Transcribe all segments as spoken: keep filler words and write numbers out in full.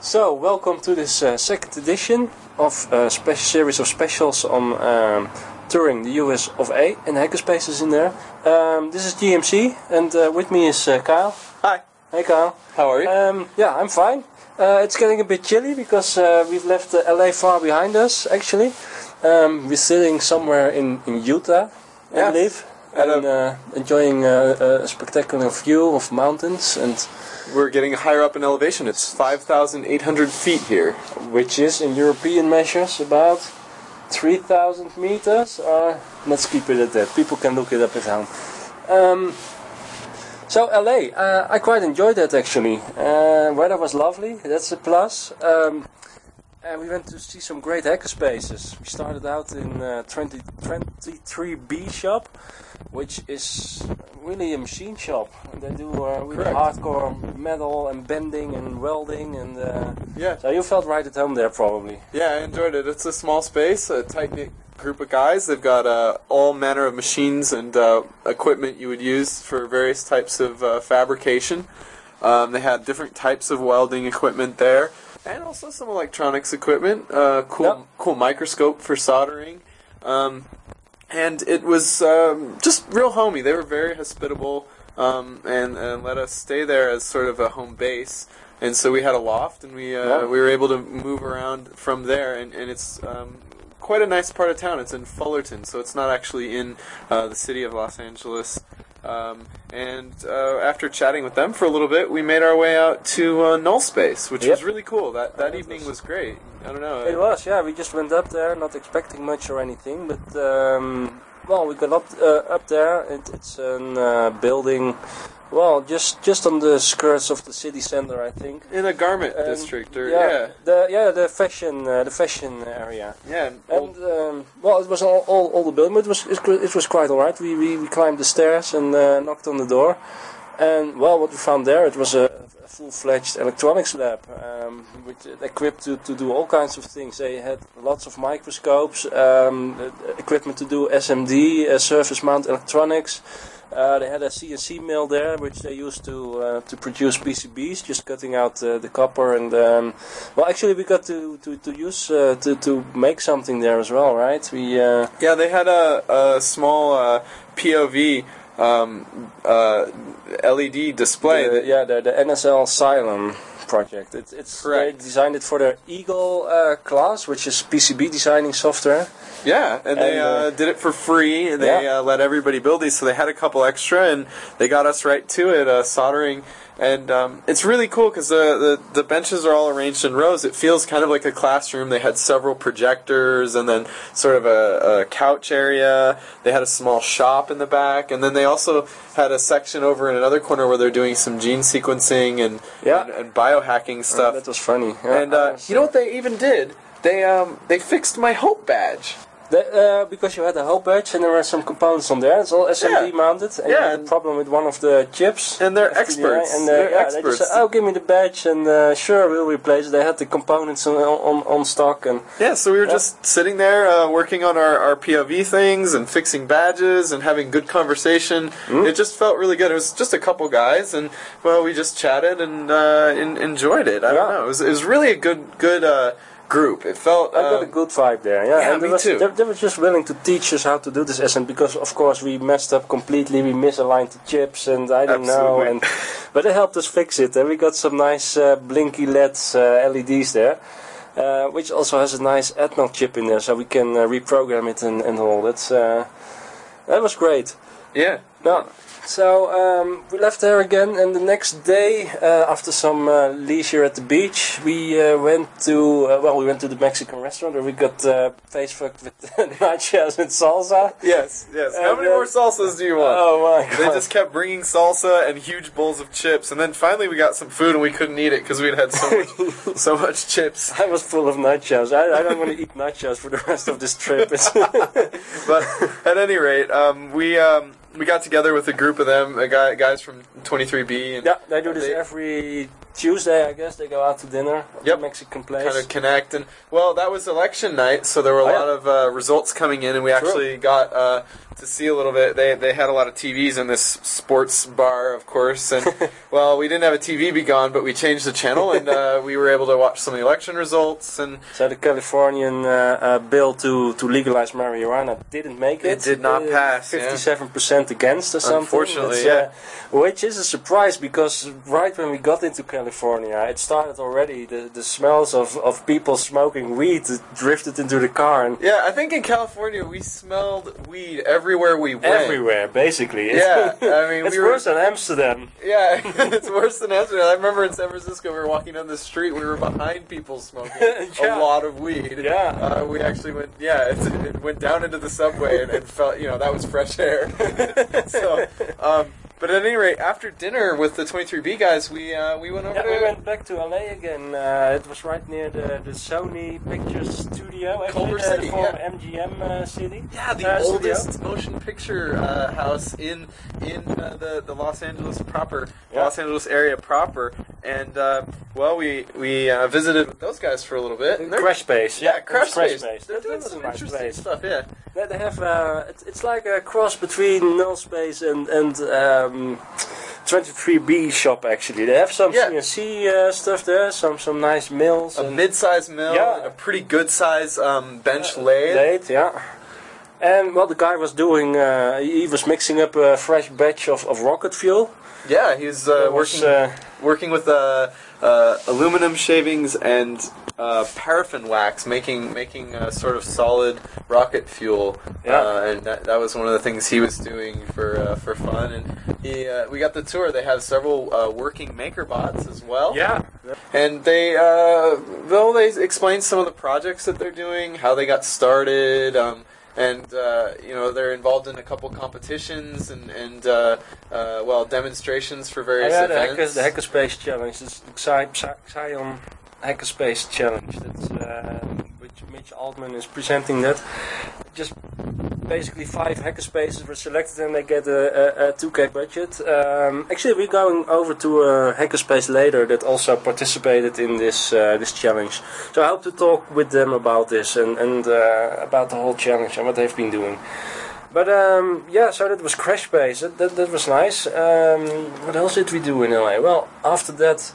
So, welcome to this uh, second edition of a special series of specials on um, touring the U S of A and hackerspaces in there. Um, this is G M C, and uh, with me is uh, Kyle. Hi. Hey Kyle. How are you? Um, yeah, I'm fine. Uh, it's getting a bit chilly because uh, we've left uh, L A far behind us, actually. Um, we're sitting somewhere in, in Utah, I Yes. believe, At and uh, enjoying uh, a spectacular view of mountains, and We're getting higher up in elevation. It's five thousand eight hundred feet here. which is in European measures about three thousand meters, or let's keep it at that. People can look it up at home. Um, so L A, uh, I quite enjoyed that actually. Uh, weather was lovely, that's a plus. Um, and we went to see some great hackerspaces. We started out in uh, twenty twenty-three B shop, which is really a machine shop. And they do uh, really Correct. hardcore metal and bending and welding, and uh, Yeah. so you felt right at home there probably. Yeah, I enjoyed it. It's a small space, a tight-knit group of guys. They've got uh, all manner of machines and uh, equipment you would use for various types of uh, fabrication. Um, they had different types of welding equipment there, and also some electronics equipment. Uh, cool, Yep. cool microscope for soldering. Um, and it was um, just real homey. They were very hospitable um, and, and let us stay there as sort of a home base. And so we had a loft, and we uh, Yeah. we were able to move around from there. And, and it's um, quite a nice part of town. It's in Fullerton, so it's not actually in uh, the city of Los Angeles. Um, and uh, after chatting with them for a little bit, we made our way out to uh, Null Space, which Yep. was really cool. That that Uh, it evening was- was great. I don't know. It was, yeah. We just went up there, not expecting much or anything, but um, well, we got up uh, up there. It, it's a uh, building, well, just just on the skirts of the city center, I think. in a garment Um, district, or yeah, yeah, the yeah the fashion uh, the fashion area. yeah. and And old- um, well, it was all, all, all the building, but it was it, was- it was quite alright. We, we we climbed the stairs and uh, knocked on the door, and well, what we found there, it was a, a full-fledged electronics lab, um, which uh, equipped to, to do all kinds of things. They had lots of microscopes, um, uh, equipment to do S M D, uh, surface mount electronics. Uh, they had a C N C mill there, which they used to uh, to produce P C Bs, just cutting out uh, the copper. And um, well, actually, we got to to to use uh, to to make something there as well, right? We uh, Yeah, they had a, a small uh, P O V um, uh, L E D display. the, that, yeah, the the N S L Xylem project. It, it's Correct. They designed it for the Eagle uh, class, which is P C B designing software. yeah, and they And, uh, uh, did it for free. And they yeah. uh, let everybody build these, so they had a couple extra, and they got us right to it, uh, soldering. And um, it's really cool because the, the the benches are all arranged in rows. It feels kind of like a classroom. They had several projectors, and then sort of a, a couch area. They had a small shop in the back, and then they also had a section over in another corner where they're doing some gene sequencing and Yeah. and, and biohacking stuff. That was funny. Yeah, And uh, I was, you know what they even did? They um they fixed my Hope badge. The, uh, because you had a whole badge and there were some components on there. It's all S M D Yeah. mounted. And you Yeah, had a and- problem with one of the chips. And they're F P D I, experts. And uh, They're yeah, they just experts. said, "Oh, give me the badge," and uh, sure, we'll replace it. They had the components on on, on stock, and Yeah, so we were Yeah. just sitting there uh, working on our, our P O V things and fixing badges and having good conversation. Mm. It just felt really good. It was just a couple guys, and well, we just chatted and uh, in, enjoyed it. I don't Yeah. know. It was, it was really a good good uh, group. It felt. I got um, a good vibe there. Yeah, yeah, and they, me was, too. They, they were just willing to teach us how to do this S M, because of course we messed up completely. We misaligned the chips, and I don't know. Absolutely. And but they helped us fix it, and we got some nice uh, blinky L E Ds, uh, L E Ds there. Uh, which also has a nice Atmel chip in there, so we can uh, reprogram it and, and all. That's uh, that was great. yeah. No, so um, we left there again, and the next day, uh, after some uh, leisure at the beach, we uh, went to uh, well, we went to the Mexican restaurant where we got uh, face fucked with nachos and salsa. Yes. Yes. How And many then- more salsas do you want? Oh my god! They just kept bringing salsa and huge bowls of chips, and then finally we got some food and we couldn't eat it because we'd had so much, so much chips. I was full of nachos. I, I don't want to eat nachos for the rest of this trip. But at any rate, um, we um, we got together with a group of them, a guy, guys from twenty-three B, and Yeah, they do this They- every Tuesday, I guess, they go out to dinner at Yep. the Mexican place. Kind of connect. And, well, that was election night, so there were a Oh, lot yeah. of uh, results coming in, and we True. actually got uh, to see a little bit. They they had a lot of T Vs in this sports bar, of course, and, well, we didn't have a T V be gone, but we changed the channel, and uh, we were able to watch some of the election results. And So the Californian uh, uh, bill to, to legalize marijuana didn't make it. It did not pass, yeah. fifty-seven percent against or something. Unfortunately, It's, yeah. Uh, which is a surprise because right when we got into California, it started already. The, the smells of, of people smoking weed drifted into the car. And yeah, I think in California we smelled weed everywhere we went. everywhere, basically. Yeah, I mean, it's we were- worse than Amsterdam. Yeah, it's worse than Amsterdam. I remember in San Francisco, we were walking down the street, we were behind people smoking Yeah. a lot of weed. Yeah. Uh, we actually went, yeah, it, it went down into the subway and, and felt, you know, that was fresh air. so, um, but at any rate, after dinner with the twenty-three B guys, we uh, we went over Yeah, to we went back to L A again. Uh, it was right near the, the Sony Pictures studio, actually, Culver the, City, the former yeah. M G M uh, city. Yeah, the uh, studio. oldest motion picture uh, house in in uh, the the Los Angeles proper, Yeah. Los Angeles area proper, and uh, well, we we uh, visited with those guys for a little bit. And they're- Crash Base. yeah, It's Crash Space. Space. They're That, doing that was some a nice interesting place. stuff. Yeah, They they have uh, it's, it's like a cross between Null Space and and um, twenty-three B shop actually. They have some Yeah. C N C uh, stuff there, some some nice mills. a and mid-size mill Yeah. and a pretty good-size um, bench lathe. lathe, yeah. And what the guy was doing, uh, he was mixing up a fresh batch of, of rocket fuel. Yeah, he's uh, It was, working uh, working with uh, uh, aluminum shavings and uh, paraffin wax, making making a sort of solid rocket fuel. Yeah. Uh, and that, that was one of the things he was doing for uh, for fun. And he, uh, we got the tour. They have several uh, working maker bots as well. Yeah. And they, uh, well, they explained some of the projects that they're doing, how they got started, um, and uh, you know they're involved in a couple competitions and and uh, uh, well demonstrations for Oh, various yeah, the, events. hacker, the Hackerspace Challenge. It's the Xi- Xi- Xion Hackerspace Challenge. That's, uh, which Mitch Altman is presenting that. Just basically five hackerspaces were selected and they get a, a, a two K budget. Um, actually, we're going over to a hackerspace later that also participated in this uh, this challenge. So I hope to talk with them about this and, and uh, about the whole challenge and what they've been doing. But um, yeah, so that was Crash Base. That, that, that was nice. Um, what else did we do in L A? Well, after that,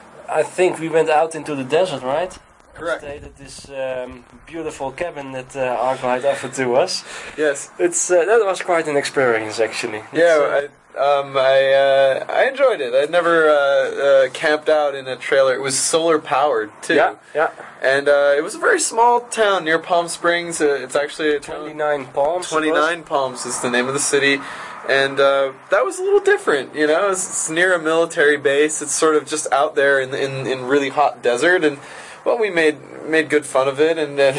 I think we went out into the desert, right? Correct. Stayed at this um, beautiful cabin that uh, our guide offered to us. Yes. It's uh, that was quite an experience, actually. It's, Yeah, uh, I, um, I uh, I enjoyed it. I'd never uh, uh, camped out in a trailer. It was solar powered too. yeah, yeah. And uh, it was a very small town near Palm Springs. Uh, it's actually a town. Twenty-nine Palms. it was. twenty-nine Palms is the name of the city. And uh, that was a little different, you know. It's, it's near a military base. It's sort of just out there in in, in really hot desert. And well, we made made good fun of it. And, and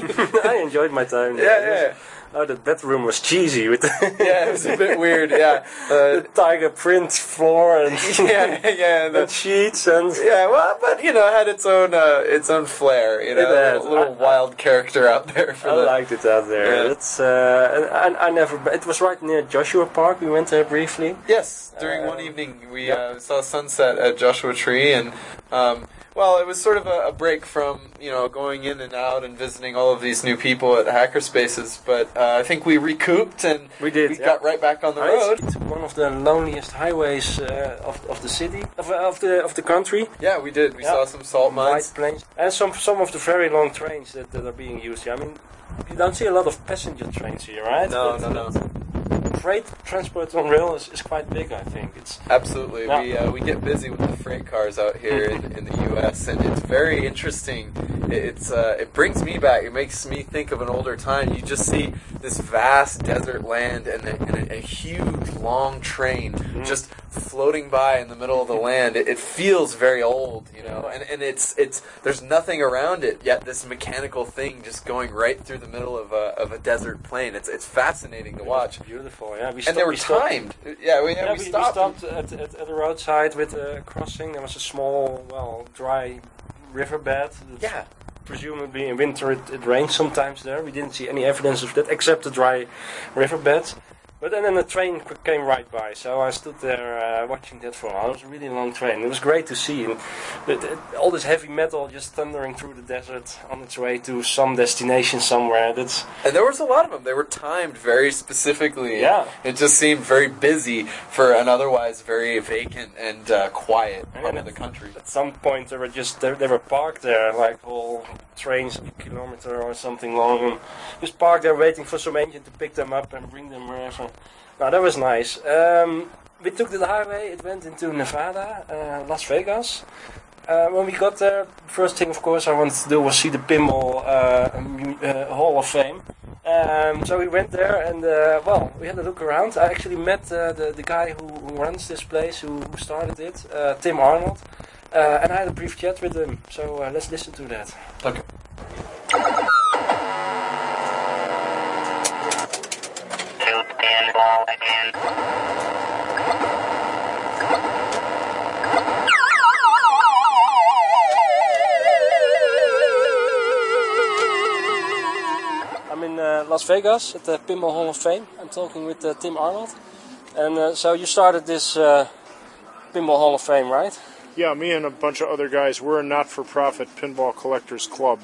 I enjoyed my time. yeah, there. yeah, Oh, the bedroom was cheesy with the, yeah. It was a bit weird. Yeah, uh, the tiger print floor and, yeah, yeah. and The, sheets and. yeah, well, but you know, it had its own uh, its own flair. You know, It had. a little I- wild character out there for I the. liked it out there. Yeah. It's uh, I, I never. It was right near Joshua Park. We went there briefly. Yes, during Uh, one evening we yep. uh, saw sunset at Joshua Tree, and um, well, it was sort of a, a break from you know going in and out and visiting all of these new people at hackerspaces. But uh, I think we recouped and We did, we yeah. got right back on the road. It's one of the loneliest highways uh, of of the city of, of the of the country. Yeah, we did. We Yeah. saw some salt White mines. plains and some some of the very long trains that, that are being used here. I mean, you don't see a lot of passenger trains here, right? No, But no, no. Freight transport on rail is, is quite big, I think. It's Absolutely. Yeah. We uh, we get busy with the freight cars out here in, in the U S and it's very interesting. It's uh, it brings me back. It makes me think of an older time. You just see this vast desert land and a, and a, a huge long train just floating by in the middle of the land. It, it feels very old, you know. And and it's it's there's nothing around it yet. This mechanical thing just going right through the middle of a of a desert plain. It's it's fascinating to watch. beautiful. Yeah, we And stopped- they were we stopped- timed. Yeah, we, yeah, Yeah, we we, we stopped. stopped at, at, at the roadside with a crossing. There was a small, well, dry riverbed. That's Yeah. Presumably in winter it, it rains sometimes there. We didn't see any evidence of that except the dry riverbed. But then, then the train c- came right by, so I stood there uh, watching that for a while. It was a really long train. It was great to see, and the, the, all this heavy metal just thundering through the desert on its way to some destination somewhere. That's And there was a lot of them. They were timed very specifically. Yeah. It just seemed very busy for an otherwise very vacant and uh, quiet part of the country. At some point, they were just they, they were parked there, like whole trains a kilometer or something long, and just parked there waiting for some engine to pick them up and bring them wherever. Now that was nice. Um, we took the highway. It went into Nevada, uh, Las Vegas. Uh, when we got there, first thing, of course, I wanted to do was see the Pinball uh, mu- uh, Hall of Fame. Um, so we went there, and uh, well, we had a look around. I actually met uh, the the guy who, who runs this place, who, who started it, uh, Tim Arnold, uh, and I had a brief chat with him. So uh, let's listen to that. Okay. Pinball again. I'm in uh, Las Vegas at the Pinball Hall of Fame. I'm talking with uh, Tim Arnold. And uh, so you started this uh, Pinball Hall of Fame, right? Yeah, me and a bunch of other guys. We're a not-for-profit pinball collectors club.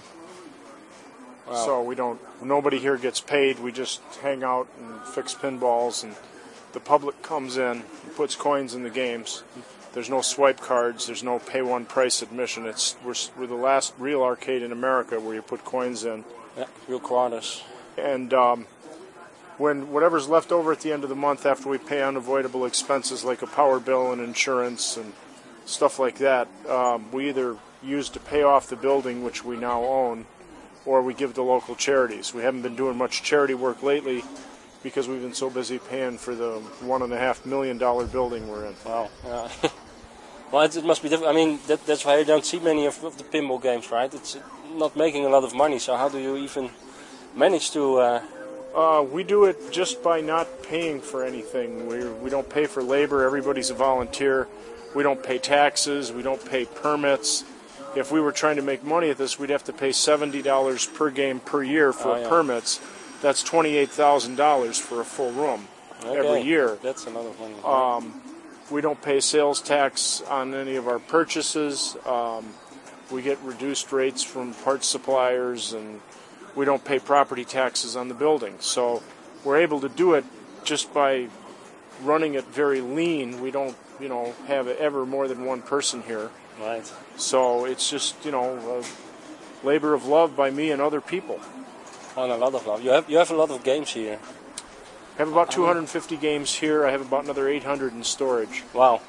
Wow. So we don't. Nobody here gets paid. We just hang out and fix pinballs, and the public comes in and puts coins in the games. There's no swipe cards. There's no pay one price admission. It's we're we're the last real arcade in America where you put coins in. Yeah, real quarters. And um, when whatever's left over at the end of the month after we pay unavoidable expenses like a power bill and insurance and stuff like that, um, we either use to pay off the building, which we now own, or we give to local charities. We haven't been doing much charity work lately because we've been so busy paying for the one and a half million dollar building we're in. Wow. Yeah. Well, it, it must be difficult. I mean, that, that's why you don't see many of, of the pinball games, right? It's not making a lot of money. So how do you even manage to? Uh... Uh, we do it just by not paying for anything. We we don't pay for labor. Everybody's a volunteer. We don't pay taxes. We don't pay permits. If we were trying to make money at this, we'd have to pay seventy dollars per game per year for Oh, yeah. permits. That's twenty-eight thousand dollars for a full room Okay. every year. That's a lot of money. Um, we don't pay sales tax on any of our purchases. Um, we get reduced rates from parts suppliers, and we don't pay property taxes on the building. So we're able to do it just by running it very lean. We don't, you know, have ever more than one person here. Right. So it's just, you know, a labor of love by me and other people. And a lot of love. You have you have a lot of games here. I have about two hundred fifty games here. I have about another eight hundred in storage. Wow.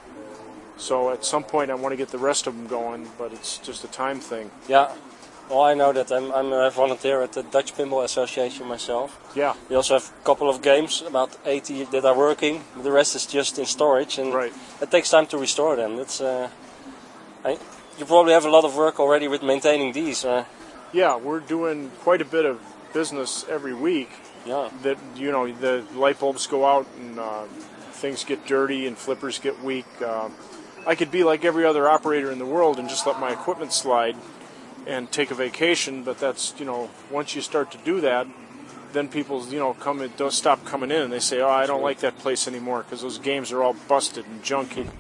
So at some point I want to get the rest of them going, but it's just a time thing. Yeah. Well, I know that I'm I'm a volunteer at the Dutch Pinball Association myself. Yeah, We also have a couple of games, about eighty that are working. The rest is just in storage, and right. it takes time to restore them. It's uh, I, you probably have a lot of work already with maintaining these. Uh, Yeah, we're doing quite a bit of business every week. yeah. That, you know, the light bulbs go out and uh, things get dirty and flippers get weak. Uh, I could be like every other operator in the world and just let my equipment slide and take a vacation, but that's, you know, once you start to do that, then people, you know, come and don't stop coming in and they say, oh, I don't like that place anymore because those games are all busted and junky.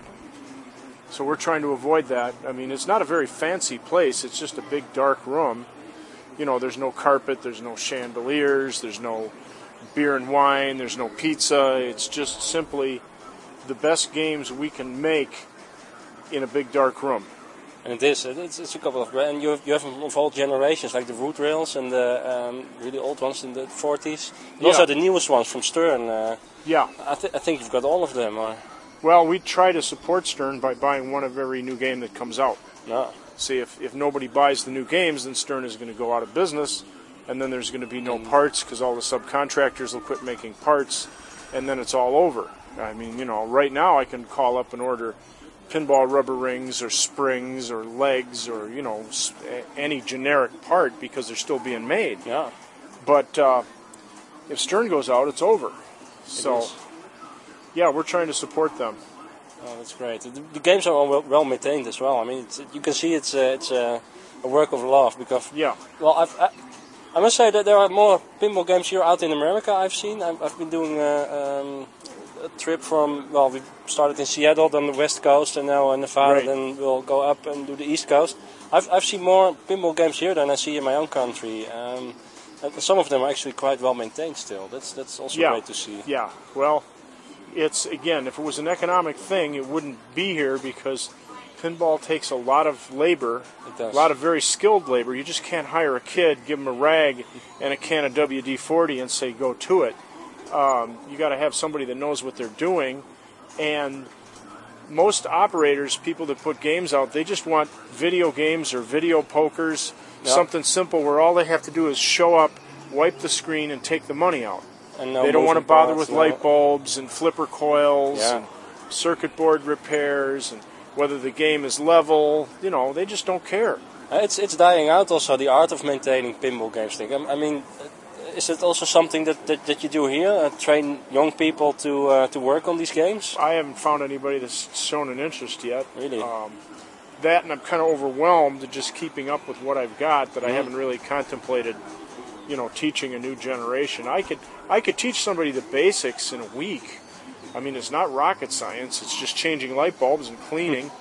So we're trying to avoid that. I mean, it's not a very fancy place. It's just a big dark room. You know, there's no carpet, there's no chandeliers, there's no beer and wine, there's no pizza. It's just simply the best games we can make in a big dark room. And it is. It's, it's a couple of and you have you have them of all generations, like the Root Rails and the um, really old ones in the forties. And also Yeah. the newest ones from Stern. Uh, Yeah. I, th- I think you've got all of them. Or Well, we try to support Stern by buying one of every new game that comes out. no. See, if, if nobody buys the new games, then Stern is going to go out of business, and then there's going to be no parts because all the subcontractors will quit making parts, and then it's all over. I mean, you know, right now I can call up and order pinball rubber rings or springs or legs or, you know, s- a- any generic part because they're still being made. Yeah. But uh, if Stern goes out, it's over. So, is. yeah, we're trying to support them. Oh, that's great. The, the games are all well, well maintained as well. I mean, it's, you can see it's uh, it's uh, a work of love because Yeah. well, I've, I I must say that there are more pinball games here out in America. I've seen. I've, I've been doing uh, um, a trip from. Well, we started in Seattle, then the West Coast, and now in Nevada. Right. Then we'll go up and do the East Coast. I've I've seen more pinball games here than I see in my own country. Um, and some of them are actually quite well maintained still. That's that's also Yeah. great to see. Yeah, well, it's, again, if it was an economic thing, it wouldn't be here because pinball takes a lot of labor, It does. a lot of very skilled labor. You just can't hire a kid, give him a rag and a can of W D forty and say, go to it. Um, you got to have somebody that knows what they're doing. And most operators, people that put games out, they just want video games or video pokers, Yeah. something simple where all they have to do is show up, wipe the screen, and take the money out. And no They don't want to moving bother parts, with no. light bulbs and flipper coils Yeah. and circuit board repairs and whether the game is level. You know, they just don't care. Uh, It's it's dying out also, the art of maintaining pinball games thing. I, I mean, uh, is it also something that, that, that you do here? Uh, train young people to uh, to work on these games? I haven't found anybody that's shown an interest yet. Really? Um, that and I'm kind of overwhelmed just keeping up with what I've got that I Mhm. haven't really contemplated, you know, teaching a new generation. I could I could teach somebody the basics in a week. I mean, it's not rocket science. It's just changing light bulbs and cleaning.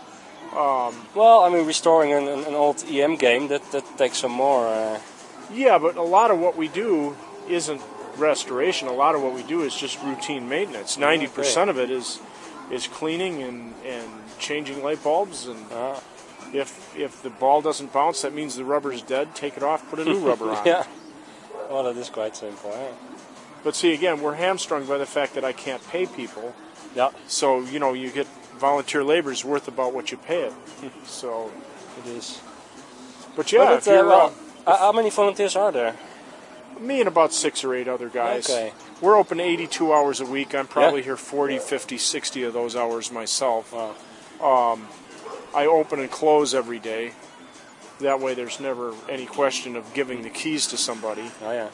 Well, I mean, restoring an, an, an old E M game, that, that takes some more. Uh, Yeah, but a lot of what we do isn't restoration. A lot of what we do is just routine maintenance. ninety percent of it is is cleaning and, and changing light bulbs. And uh, if if the ball doesn't bounce, that means the rubber's dead. Take it off, put a new rubber on. yeah. Well, that is quite simple. Yeah. But see, again, we're hamstrung by the fact that I can't pay people. Yeah, So, you know, you get volunteer labor is worth about what you pay it. So, it is. but yeah, Well, if but, uh, you're, well, uh, uh, how many volunteers are there? me and about six or eight other guys. Okay. We're open eighty-two hours a week. I'm probably here forty, fifty, sixty of those hours myself. Wow. I open and close every day. That way there's never any question of giving the keys to somebody. Oh yeah.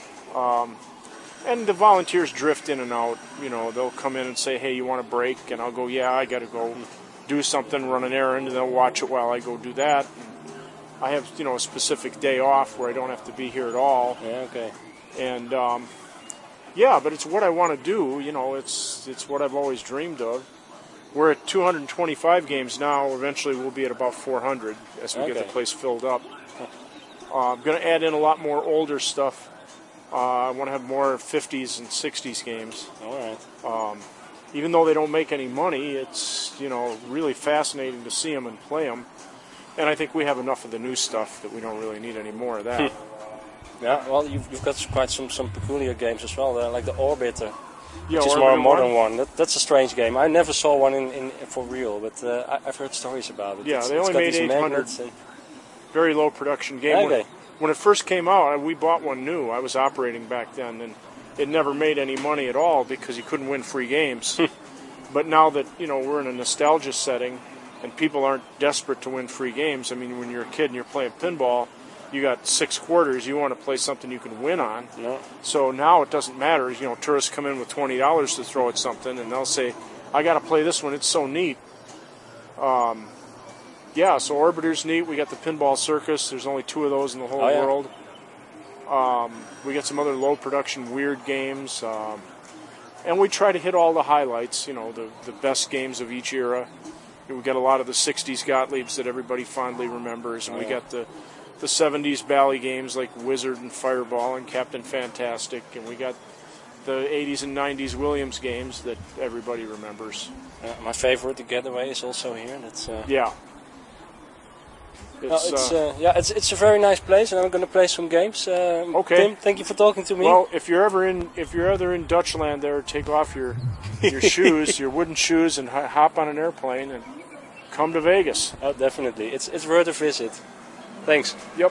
And the volunteers drift in and out. You know, they'll come in and say, hey, you want a break? And I'll go, yeah, I got to go do something, run an errand, and they'll watch it while I go do that. And I have, you know, a specific day off where I don't have to be here at all. Yeah. Okay. And, um, yeah, but it's what I want to do. You know, it's it's what I've always dreamed of. We're at two hundred twenty-five games now. Eventually we'll be at about four hundred as we get Okay. the place filled up. Uh, I'm going to add in a lot more older stuff. Uh, I want to have more fifties and sixties games. All right. Even though they don't make any money, it's, you know, really fascinating to see them and play them. And I think we have enough of the new stuff that we don't really need any more of that. Yeah. Well, you've, you've got quite some, some peculiar games as well, uh, like the Orbiter, Yeah, which is more a Orbiter modern one. one. That, that's a strange game. I never saw one in, in for real, but uh, I, I've heard stories about it. Yeah, It's- they it's only got made these eight hundred. magnets and- Very low production game. When, Okay. when it first came out, we bought one new. I was operating back then, and it never made any money at all because you couldn't win free games. But now that, you know, we're in a nostalgia setting and people aren't desperate to win free games, I mean, when you're a kid and you're playing pinball, you got six quarters, you want to play something you can win on. No. So now it doesn't matter. You know, tourists come in with twenty dollars to throw at something, and they'll say, I got to play this one. It's so neat. Um, yeah, so Orbiter's neat. We got the Pinball Circus. There's only two of those in the whole Oh, yeah. world. Um, we got some other low production weird games. Um, and we try to hit all the highlights, you know, the, the best games of each era. We got a lot of the sixties Gottliebs that everybody fondly remembers. And Oh, we yeah. got the, the seventies Bally games like Wizard and Fireball and Captain Fantastic. And we got the eighties and nineties Williams games that everybody remembers. Uh, my favorite, the Getaway, is also here. That's. Uh, Yeah. no, It's, it's uh, uh, yeah, it's it's a very nice place, and I'm going to play some games. Um, Okay. Tim, thank you for talking to me. well, if you're ever in if you're ever in Dutchland, there, take off your your shoes, your wooden shoes, and ho- hop on an airplane and come to Vegas. Oh, definitely, it's it's worth a visit. Thanks. Yep.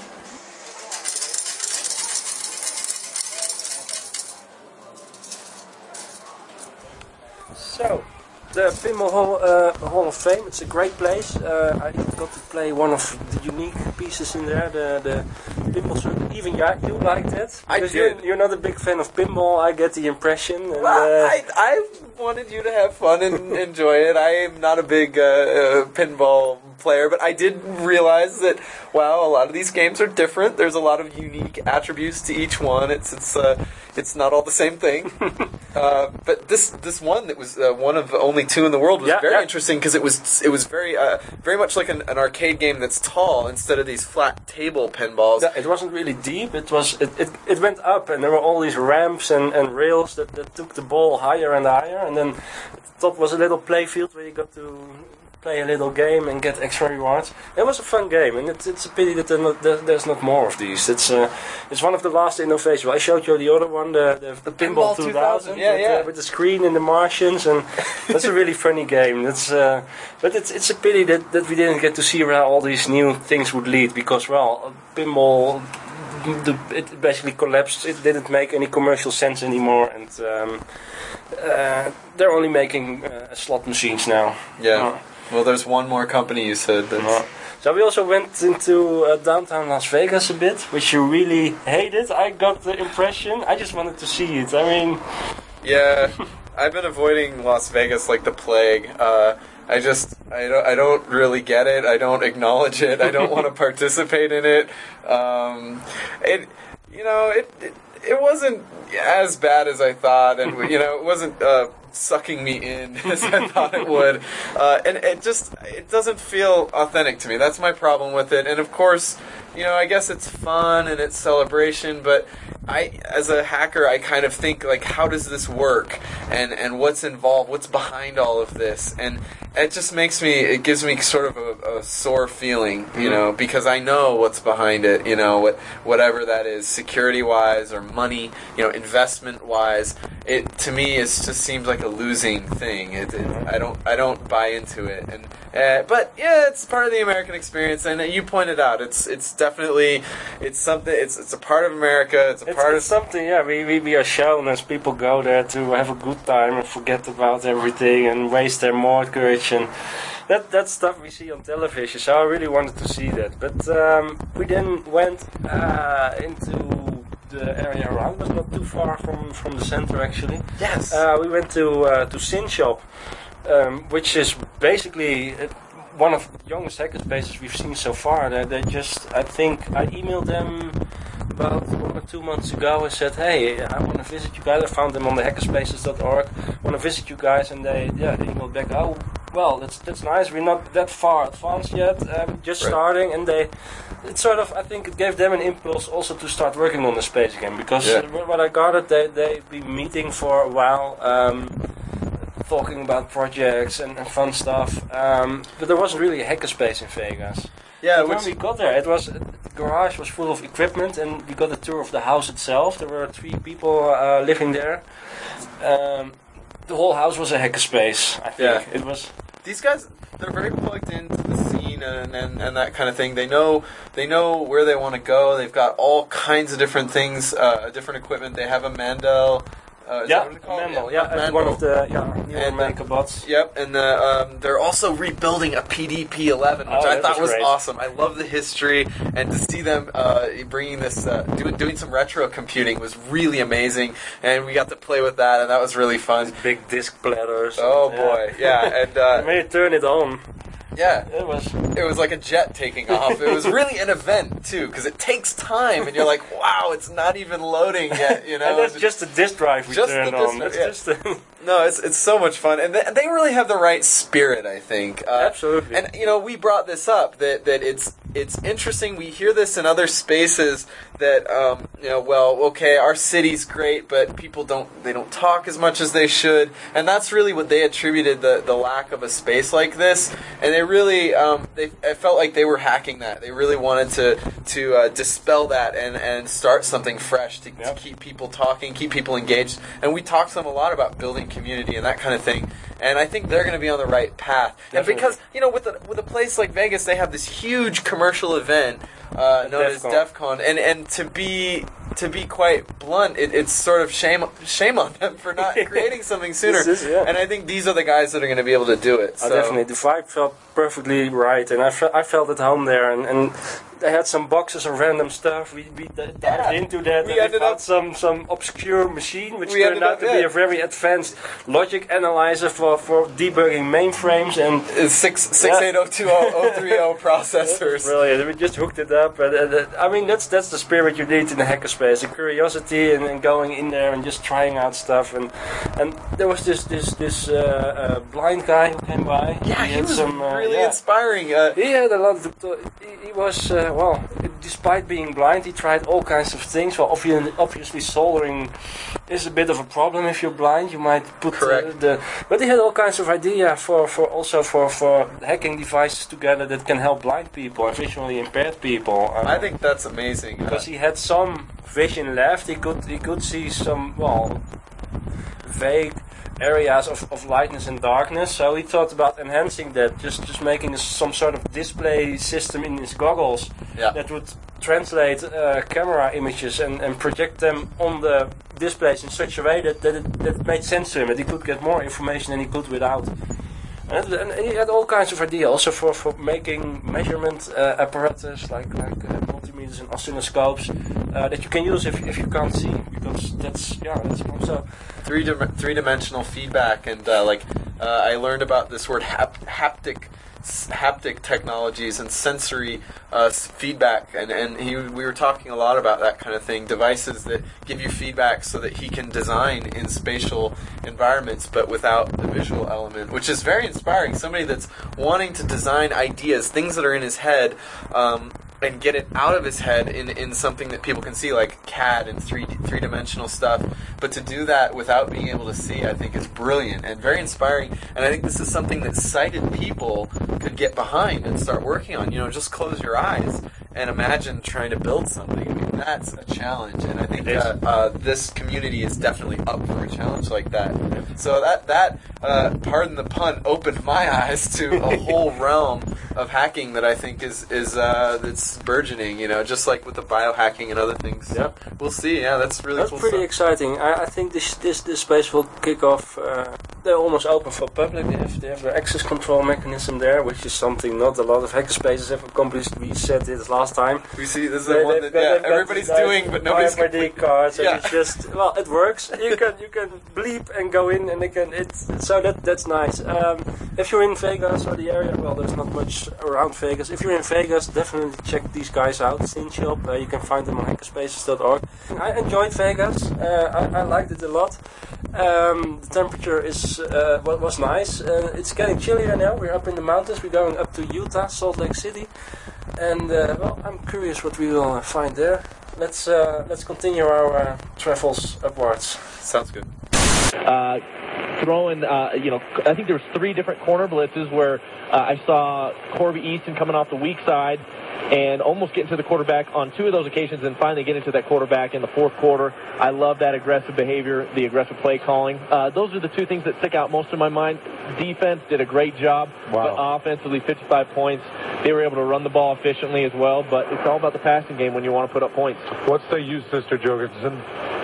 So, the Pinball Hall, uh, Hall of Fame. It's a great place. Uh, I got to play one of the unique pieces in there, the, the pinball circuit. Even yeah, you liked it. I Because did. You're, you're not a big fan of pinball, I get the impression. And, Well, uh, I, I wanted you to have fun and enjoy it. I am not a big uh, uh, pinball player, but I did realize that, wow, a lot of these games are different. There's a lot of unique attributes to each one. It's it's uh, it's not all the same thing. uh, but this this one that was uh, one of only two in the world was Yeah, very yeah. interesting because it was it was very uh, very much like an, an arcade game that's tall instead of these flat table pinballs. Yeah, it wasn't really deep. It was it, it, it went up, and there were all these ramps and, and rails that, that took the ball higher and higher. And then at the top was a little play field where you got to play a little game and get extra rewards. It was a fun game, and it, it's a pity that there not, there, there's not more of these. It's uh, it's one of the last innovations. I showed you the other one, the the, the Pinball, Pinball two thousand, two thousand, yeah, with, yeah. Uh, with the screen and the Martians, and that's a really funny game. That's uh, but it's it's a pity that, that we didn't get to see where all these new things would lead, because well, pinball. The, it basically collapsed. It didn't make any commercial sense anymore, and um, uh, they're only making uh, slot machines now. Yeah. Uh, Well, there's one more company you said that's... uh, so we also went into uh, downtown Las Vegas a bit, which you really hated. I got the impression. I just wanted to see it. I mean, Yeah, I've been avoiding Las Vegas like the plague. Uh, I just, I don't, I don't really get it. I don't acknowledge it. I don't want to participate in it. Um, it, you know, it, it, it wasn't as bad as I thought, and you know, it wasn't uh, sucking me in as I thought it would. Uh, and it just, it doesn't feel authentic to me. That's my problem with it. And of course, you know, I guess it's fun and it's celebration, but I, as a hacker, I kind of think, like, how does this work? And, and what's involved? What's behind all of this? And it just makes me, it gives me sort of a, a sore feeling, you know, because I know what's behind it, you know, what, whatever that is, security-wise or money, you know, investment-wise. It, to me, it just seems like a losing thing. It, it, I don't, I don't buy into it. And, uh, but yeah, it's part of the American experience, and you pointed out, it's, it's definitely, it's something, it's, it's a part of America, it's a it's, part it's of something. Yeah, we, we we are shown as people go there to have a good time and forget about everything and waste their mortgage, and that that stuff we see on television. So I really wanted to see that, but um, we then went uh, into the area around. It was not too far from, from the center actually. Yes. Uh, we went to uh, to Sin Shop, um, which is basically uh, one of the youngest hackerspaces we've seen so far. They, they just, I think, I emailed them about one or two months ago. I said, hey, I want to visit you guys. I found them on the hackerspaces dot org. I want to visit you guys, and they, yeah, they emailed back. Oh, well, that's that's nice. We're not that far advanced yet. Um, just Right. starting, and they, it sort of, I think, it gave them an impulse also to start working on the space again. Because Yeah. uh, what I gathered, they they've been meeting for a while. Um, talking about projects and, and fun stuff, um, but there wasn't really a hackerspace in Vegas. yeah, But which, when we got there, it was the garage was full of equipment, and we got a tour of the house itself. There were three people uh, living there. Um, the whole house was a hackerspace. I think Yeah. it was. these guys, they're very plugged into the scene and, and, and that kind of thing. They know they know where they want to go. They've got all kinds of different things, uh, different equipment. They have a Mandel. Uh, is Yeah, that what it's called? Mandel. Yeah, it's Mandel. one of the yeah newer And, uh, maker bots. Yep, and uh, um, they're also rebuilding a P D P eleven, which Oh, I that thought was was great. awesome. I love the history, and to see them uh, bringing this, uh, doing doing some retro computing was really amazing, and we got to play with that, and that was really fun. Big disc platters. Oh and, boy, yeah, and I uh, made it turn it on. yeah, It was. it was like a jet taking off. It was really an event too, because it takes time, and you're like, wow, it's not even loading yet, you know. And that's just a disk drive we Just the turned disk on. drive, That's yeah. just. A No, it's it's so much fun, and they, they really have the right spirit, I think. Uh, Absolutely. And you know, we brought this up that, that it's it's interesting. We hear this in other spaces that um, you know, well, okay, our city's great, but people don't they don't talk as much as they should, and that's really what they attributed the, the lack of a space like this. And they really um, they I felt like they were hacking that. They really wanted to to uh, dispel that and, and start something fresh to, Yep. to keep people talking, keep people engaged. And we talked to them a lot about building community and that kind of thing. And I think they're going to be on the right path. And Definitely. because, you know, with a, with a place like Vegas, they have this huge commercial event uh, known as DEF CON. DEF CON. And, and to be to be quite blunt, it, it's sort of shame shame on them for not creating something sooner. Is, yeah. And I think these are the guys that are going to be able to do it. Oh, So. definitely. The vibe felt perfectly right, and I, fe- I felt at home there. And, and they had some boxes of random stuff. We, we d- dived Yeah. into that. We and ended we found up- some, some obscure machine, which We turned ended out up- to yeah. be a very advanced logic analyzer for, for debugging mainframes. And It's six six eight zero two zero zero three zero processors. brilliant. We just hooked it up, and, and, and I mean that's that's the spirit you need in the hackerspace: the curiosity and, and going in there and just trying out stuff. And and there was this this this uh, uh, blind guy who came by. Yeah, he had was some, uh, really yeah. inspiring. Uh, He had a lot of. He, he was uh, well, despite being blind, he tried all kinds of things. Well, obviously, obviously soldering is a bit of a problem if you're blind. You might put Correct. the, the. But he had all kinds of idea for, for also for, for hacking devices together that can help blind people and visually impaired people. Uh, I think that's amazing. because he had some vision left, he could he could see some well vague areas of, of lightness and darkness. So he thought about enhancing that, just just making some sort of display system in his goggles Yeah. that would translate uh, camera images and, and project them on the displays in such a way that, that, it, that it made sense to him, that he could get more information than he could without. And, and he had all kinds of ideas also for, for making measurement uh, apparatus like like uh, multimeters and oscilloscopes uh, that you can use if, if you can't see, because that's yeah that's also three dim- three dimensional feedback, and uh, like uh, I learned about this word hap- haptic s- haptic technologies and sensory uh, s- feedback, and and he we were talking a lot about that kind of thing, devices that give you feedback so that he can design in spatial environments but without the visual element, which is very inspiring. Somebody that's wanting to design ideas, things that are in his head, um, and get it out of his head in, in something that people can see, like C A D and three three-dimensional stuff. But to do that without being able to see, I think is brilliant and very inspiring. And I think this is something that sighted people could get behind and start working on. You know, just close your eyes and imagine trying to build something. I mean, that's a challenge. And I think uh, uh, this community is definitely up for a challenge like that. So that, that uh, pardon the pun, opened my eyes to a whole realm of hacking that I think is, is uh, that's burgeoning, you know, just like with the biohacking and other things. Yep. We'll see. Yeah, that's really that's cool pretty stuff. exciting. I, I think this this this space will kick off. Uh, they're almost open for public. They have they have the access control mechanism there, which is something not a lot of hackerspaces have accomplished. We said this last time. We see this is They- the one they've that got- yeah, they've got everybody's these nice doing, but nobody's R F I D cards, and Yeah. it's just well, it works. You can you can bleep and go in, and they can it's so that that's nice. Um, if you're in Vegas or the area, well, there's not much around Vegas. If you're in Vegas, definitely check these guys out. Synshop, uh, you can find them on hackerspaces dot org. I enjoyed Vegas. Uh, I, I liked it a lot. Um, the temperature is uh, what was nice. Uh, it's getting chillier now. We're up in the mountains. We're going up to Utah, Salt Lake City, and uh, well, I'm curious what we will uh, find there. Let's uh, let's continue our uh, travels upwards. Sounds good. Uh, throwing, uh, you know, I think there was three different corner blitzes where uh, I saw Corby Easton coming off the weak side and almost getting to the quarterback on two of those occasions, and finally getting to that quarterback in the fourth quarter. I love that aggressive behavior, the aggressive play calling. Uh, those are the two things that stick out most in my mind. Defense did a great job, Wow. but offensively, fifty-five points. They were able to run the ball efficiently as well, but it's all about the passing game when you want to put up points. What's the use, Mister Jorgensen?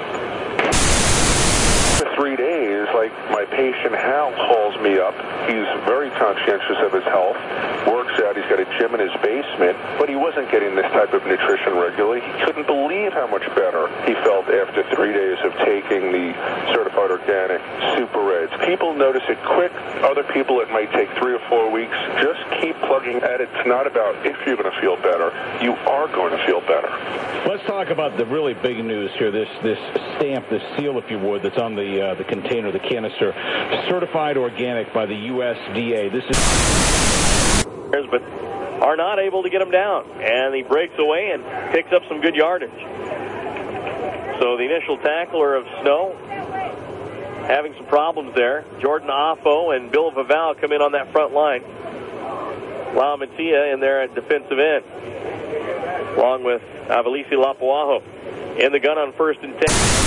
For three days, like my patient Hal calls me up. He's very conscientious of his health, works out, he's got a gym in his basement, but he wasn't getting this type of nutrition regularly. He couldn't believe how much better he felt after three days of taking the certified organic Super Reds. People notice it quick. Other people, it might take three or four weeks. Just keep plugging at it. It's not about if you're going to feel better. You are going to feel better. Let's talk about the really big news here. This this stamp, this seal, if you would, that's on the uh, the container, the canister, certified organic by the U S D A. This is. But are not able to get him down, and he breaks away and picks up some good yardage. So the initial tackler of Snow having some problems there. Jordan Offo and Bill Vaval come in on that front line. Lau Matia in there at defensive end, along with Avalisi Lapuaho in the gun on first and ten.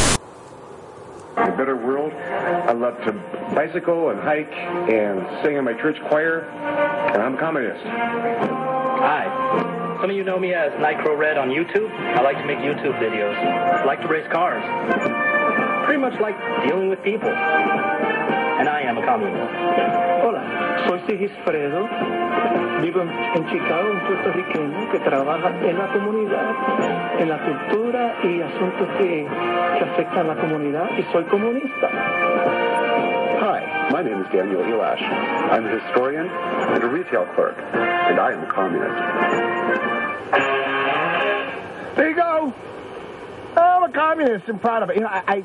A better world. I love to bicycle and hike and sing in my church choir, and I'm a communist. Hi. some of you know me as Nitro Red on YouTube. I like to make YouTube videos. I like to race cars. Pretty much like dealing with people. And I am a communist. Hola, soy Sigisfredo. Vivo en, en Chicago, un puertorriqueño que trabaja en la comunidad, en la cultura y asuntos que, que afectan a la comunidad, y soy comunista. Hi, my name is Daniel Elash. I'm a historian and a retail clerk, and I am a communist. There you go. I'm a communist and proud of it. You know, I,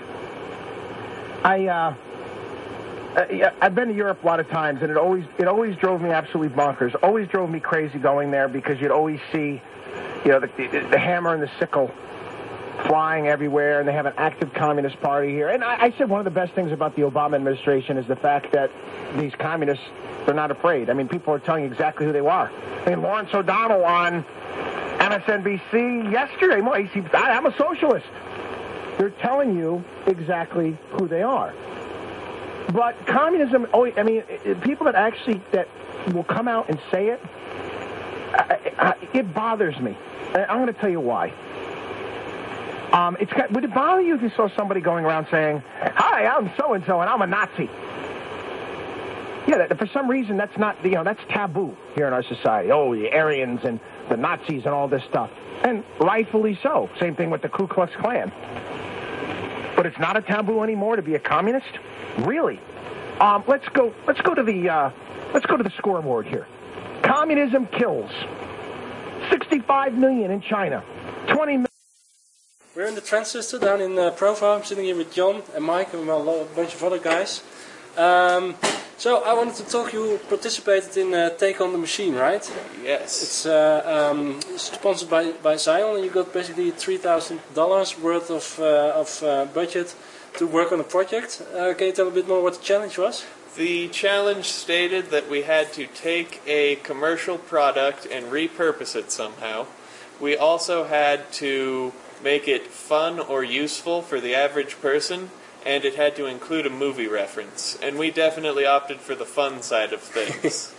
I, I uh, Uh, yeah, I've been to Europe a lot of times, and it always it always drove me absolutely bonkers. Always drove me crazy going there because you'd always see, you know, the, the, the hammer and the sickle flying everywhere, and they have an active communist party here. And I, I said one of the best things about the Obama administration is the fact that these communists, they're not afraid. I mean, people are telling you exactly who they are. I mean, Lawrence O'Donnell on M S N B C yesterday, he said, I'm a socialist. They're telling you exactly who they are. But communism, oh, I mean, people that actually, that will come out and say it, I, I, it bothers me. I'm going to tell you why. Um, it's would it bother you if you saw somebody going around saying, hi, I'm so-and-so and I'm a Nazi? Yeah, that, for some reason, that's not, you know, that's taboo here in our society. Oh, the Aryans and the Nazis and all this stuff. And rightfully so. Same thing with the Ku Klux Klan. But it's not a taboo anymore to be a communist? Really? Um, let's go. Let's go to the. Uh, let's go to the scoreboard here. Communism kills. Sixty-five million in China. Twenty million. We're in the Transistor down in uh, Provo. I'm sitting here with John and Mike and a lot- a bunch of other guys. Um, so I wanted to talk. You participated in uh, Take on the Machine, right? Yes. It's uh, um, sponsored by by Zion, and you got basically three thousand dollars worth of uh, of uh, budget to work on a project. Uh, can you tell a bit more what the challenge was? The challenge stated that we had to take a commercial product and repurpose it somehow. We also had to make it fun or useful for the average person, and it had to include a movie reference. And we definitely opted for the fun side of things.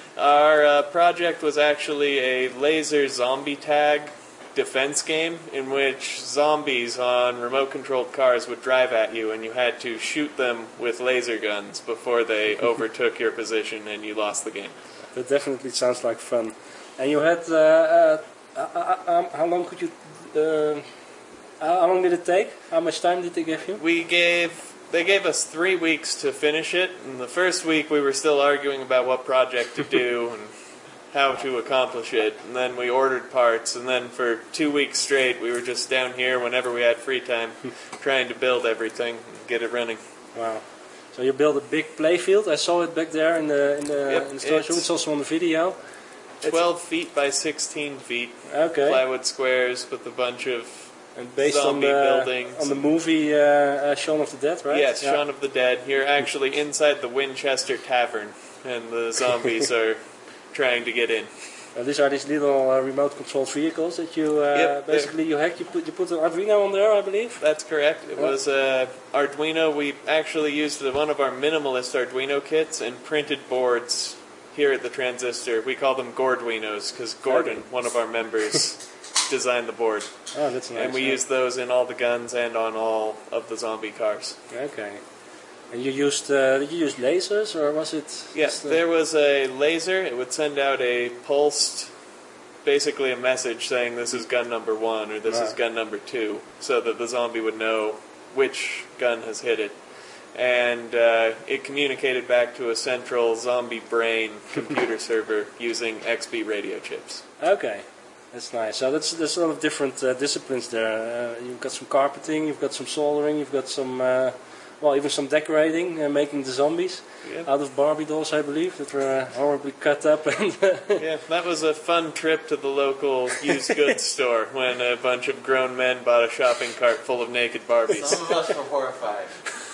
Our uh, project was actually a laser zombie tag defense game in which zombies on remote-controlled cars would drive at you, and you had to shoot them with laser guns before they overtook your position and you lost the game. That definitely sounds like fun. And you had uh, uh, uh, uh, how long could you? Uh, how long did it take? How much time did they give you? We gave they gave us three weeks to finish it. In the first week, we were still arguing about what project to do and how to accomplish it, and then we ordered parts, and then for two weeks straight we were just down here whenever we had free time trying to build everything and get it running. Wow. So you built a big playfield. I saw it back there in the in the, Yep, in the storage room. It's also on the video. twelve feet by sixteen feet. Okay. Plywood squares with a bunch of and based zombie on the, buildings. on the movie uh, uh, Shaun of the Dead, right? Yes, yeah. Shaun of the Dead. You're actually inside the Winchester Tavern, and the zombies are trying to get in. Uh, these are these little uh, remote-controlled vehicles that you uh, Yep, basically you hack. You put you put an Arduino on there, I believe. That's correct. It was uh, Arduino. We actually used one of our minimalist Arduino kits and printed boards here at the Transistor. We call them Gordwinos because Gordon, one of our members, designed the board. Oh, that's nice. And we yeah. used those in all the guns and on all of the zombie cars. Okay. And you used uh, did you use lasers or was it? Yes, just, uh, there was a laser. It would send out a pulsed, basically a message saying this is gun number one or this Right. is gun number two, so that the zombie would know which gun has hit it. And uh, it communicated back to a central zombie brain computer server using X B radio chips. Okay, that's nice. So that's there's a lot of different uh, disciplines there. Uh, you've got some carpeting, you've got some soldering, you've got some. Uh, Well, even some decorating, uh, making the zombies Yep. out of Barbie dolls, I believe, that were uh, horribly cut up. And Yeah, that was a fun trip to the local used goods store when a bunch of grown men bought a shopping cart full of naked Barbies. Some of us were horrified.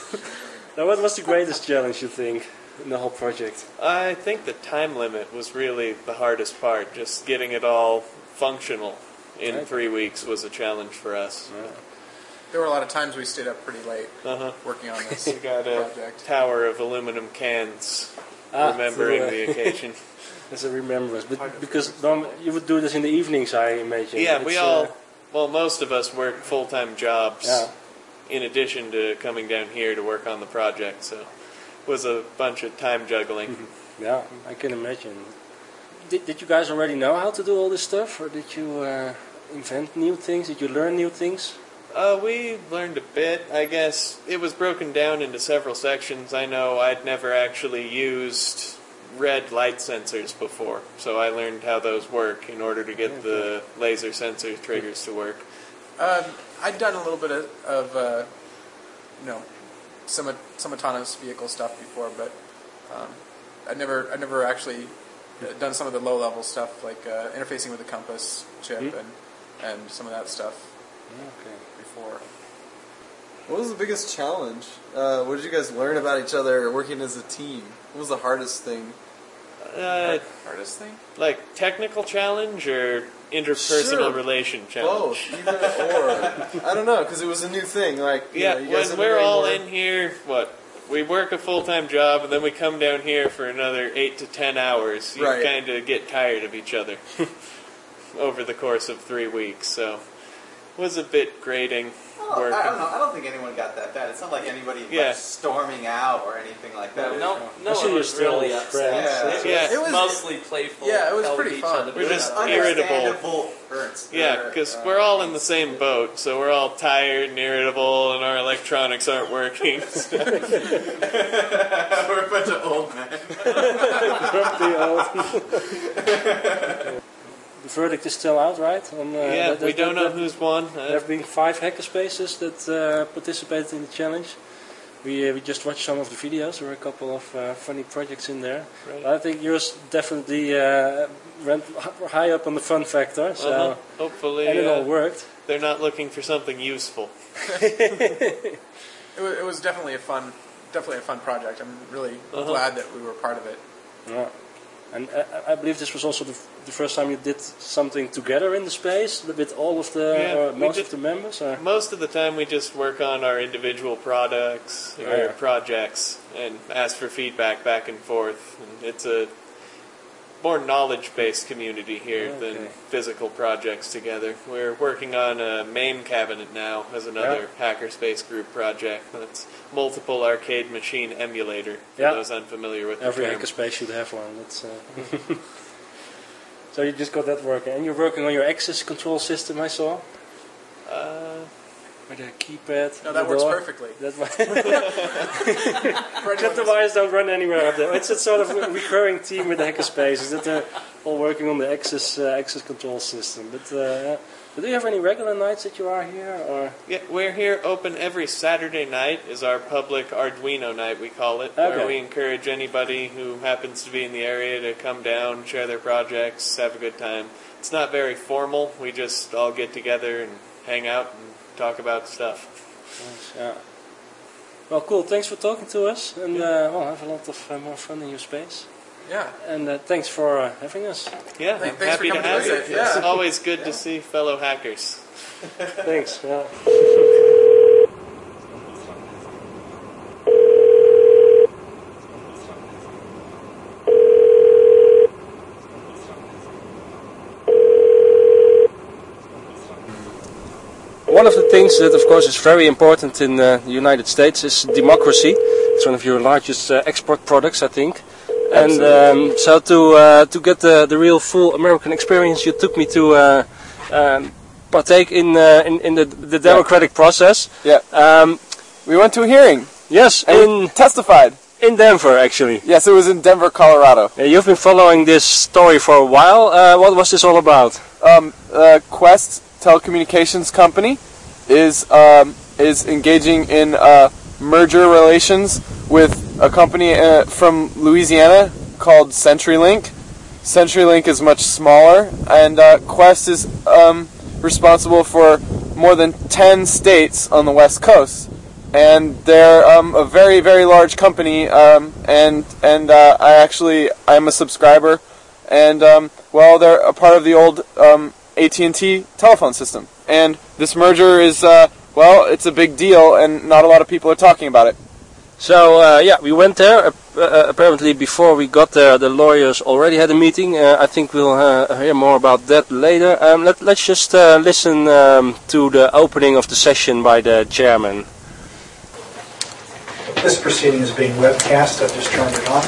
Now, what was the greatest challenge, you think, in the whole project? I think the time limit was really the hardest part. Just getting it all functional in Okay. three weeks was a challenge for us. There were a lot of times we stayed up pretty late Uh-huh. working on this We got a project. tower of aluminum cans Ah, remembering so, uh, the occasion. as a remembrance. But because norm- you would do this in the evenings, I imagine. Yeah, it's, we all, uh, well, most of us work full-time jobs Yeah. in addition to coming down here to work on the project, so it was a bunch of time juggling. Mm-hmm. Yeah, I can imagine. Did, did you guys already know how to do all this stuff, or did you uh, invent new things? Did you learn new things? Uh, we learned a bit, I guess. It was broken down into several sections. I know I'd never actually used red light sensors before, so I learned how those work in order to get the laser sensor triggers to work. Um, I'd done a little bit of, of uh, you know, some some autonomous vehicle stuff before, but um, I never I never actually done some of the low level stuff like uh, interfacing with the compass chip Mm-hmm. and and some of that stuff. Okay. Before. What was the biggest challenge? Uh, what did you guys learn about each other working as a team? What was the hardest thing? Uh, hardest thing? Like technical challenge or interpersonal Sure. relation challenge? Both, either or. I don't know, because it was a new thing. Like, you Yeah, know, you guys when have we're been all more- in here, what? We work a full-time job, and then we come down here for another eight to ten hours. You Right. kind of get tired of each other over the course of three weeks, so it was a bit grating Oh, working. I don't know. I don't think anyone got that bad. It's not like anybody like, Yeah. storming out or anything like that. No, no I see one you're was still really upset. friends. Yeah. Yeah. It was mostly playful. Yeah, it was held pretty each fun. other We're down. just Understandable irritable. Ernst. Yeah, Or, because uh, we're all in the same boat, so we're all tired and irritable, and our electronics aren't working. We're a bunch of old men. The verdict is still out, right? On, uh, Yeah, that- we that- don't know that- who's won. There have been five hackerspaces that uh, participated in the challenge. We uh, we just watched some of the videos. There were a couple of uh, funny projects in there. Right. I think yours definitely uh, went h- high up on the fun factor. So Uh-huh. Hopefully, and it all uh, worked. they're not looking for something useful. It was, it was definitely a fun, definitely a fun project. I'm really Uh-huh. glad that we were part of it. Yeah. And uh, I believe this was also the, f- the first time you did something together in the space with all of the Yeah, or we most did- of the members. Or? Most of the time, we just work on our individual products or Yeah. projects and ask for feedback back and forth. And it's a more knowledge-based community here Okay. than physical projects together. We're working on a MAME cabinet now as another hackerspace group project. That's multiple arcade machine emulator. For Yeah. those unfamiliar with Every the term. hackerspace should have one. That's, uh, so you just got that working, and you're working on your access control system. I saw. Uh, With a keypad. No, that the works door. perfectly. That's why. Cut the wires don't run anywhere up there. It's a sort of a recurring theme with the hackerspaces that they're all working on the access uh, access control system. But, uh, yeah. But do you have any regular nights that you are here, or? Yeah, we're here open every Saturday night is our public Arduino night, we call it, Okay. where we encourage anybody who happens to be in the area to come down, share their projects, have a good time. It's not very formal. We just all get together and hang out and talk about stuff. Nice, yeah. Well, cool. Thanks for talking to us, and uh, well, have a lot of uh, more fun in your space. Yeah. And uh, thanks for uh, having us. Yeah, Thank- I'm thanks for happy to coming to have you. visit, yeah. It's always good to see fellow hackers. Thanks. Yeah. One of the things that, of course, is very important in uh, the United States is democracy. It's one of your largest uh, export products, I think. And um, so to uh, to get the, the real full American experience, you took me to uh, um, partake in, uh, in in the the democratic process. Yeah. Um, we went to a hearing. Yes, And in we testified. in Denver, actually. Yes, it was in Denver, Colorado. Uh, you've been following this story for a while. Uh, what was this all about? Um, uh, Quest Telecommunications Company is um, is engaging in uh, merger relations with a company uh, from Louisiana called CenturyLink. CenturyLink is much smaller, and uh, Quest is um, responsible for more than ten states on the West Coast. And they're um, a very, very large company, um, and and uh, I actually I'm a subscriber, and um, well, they're a part of the old um, A T and T telephone system. And this merger is uh, well, it's a big deal, and not a lot of people are talking about it. So uh, yeah, we went there. Uh, apparently, before we got there, the lawyers already had a meeting. Uh, I think we'll uh, hear more about that later. Um, let, let's just uh, listen um, to the opening of the session by the chairman. This proceeding is being webcast. I've just turned it on.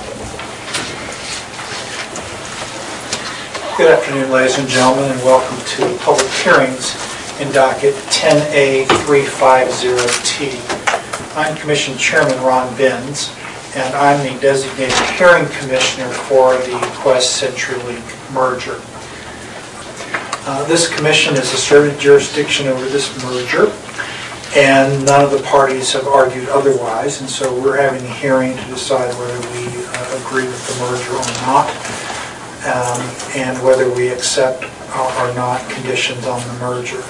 Good afternoon, ladies and gentlemen, and welcome to public hearings in docket ten A three fifty T. I'm Commission Chairman Ron Benz, and I'm the designated hearing commissioner for the Qwest CenturyLink merger. Uh, this commission has asserted jurisdiction over this merger, and none of the parties have argued otherwise, and so we're having a hearing to decide whether we uh, agree with the merger or not, um, and whether we accept or, or not conditions on the merger.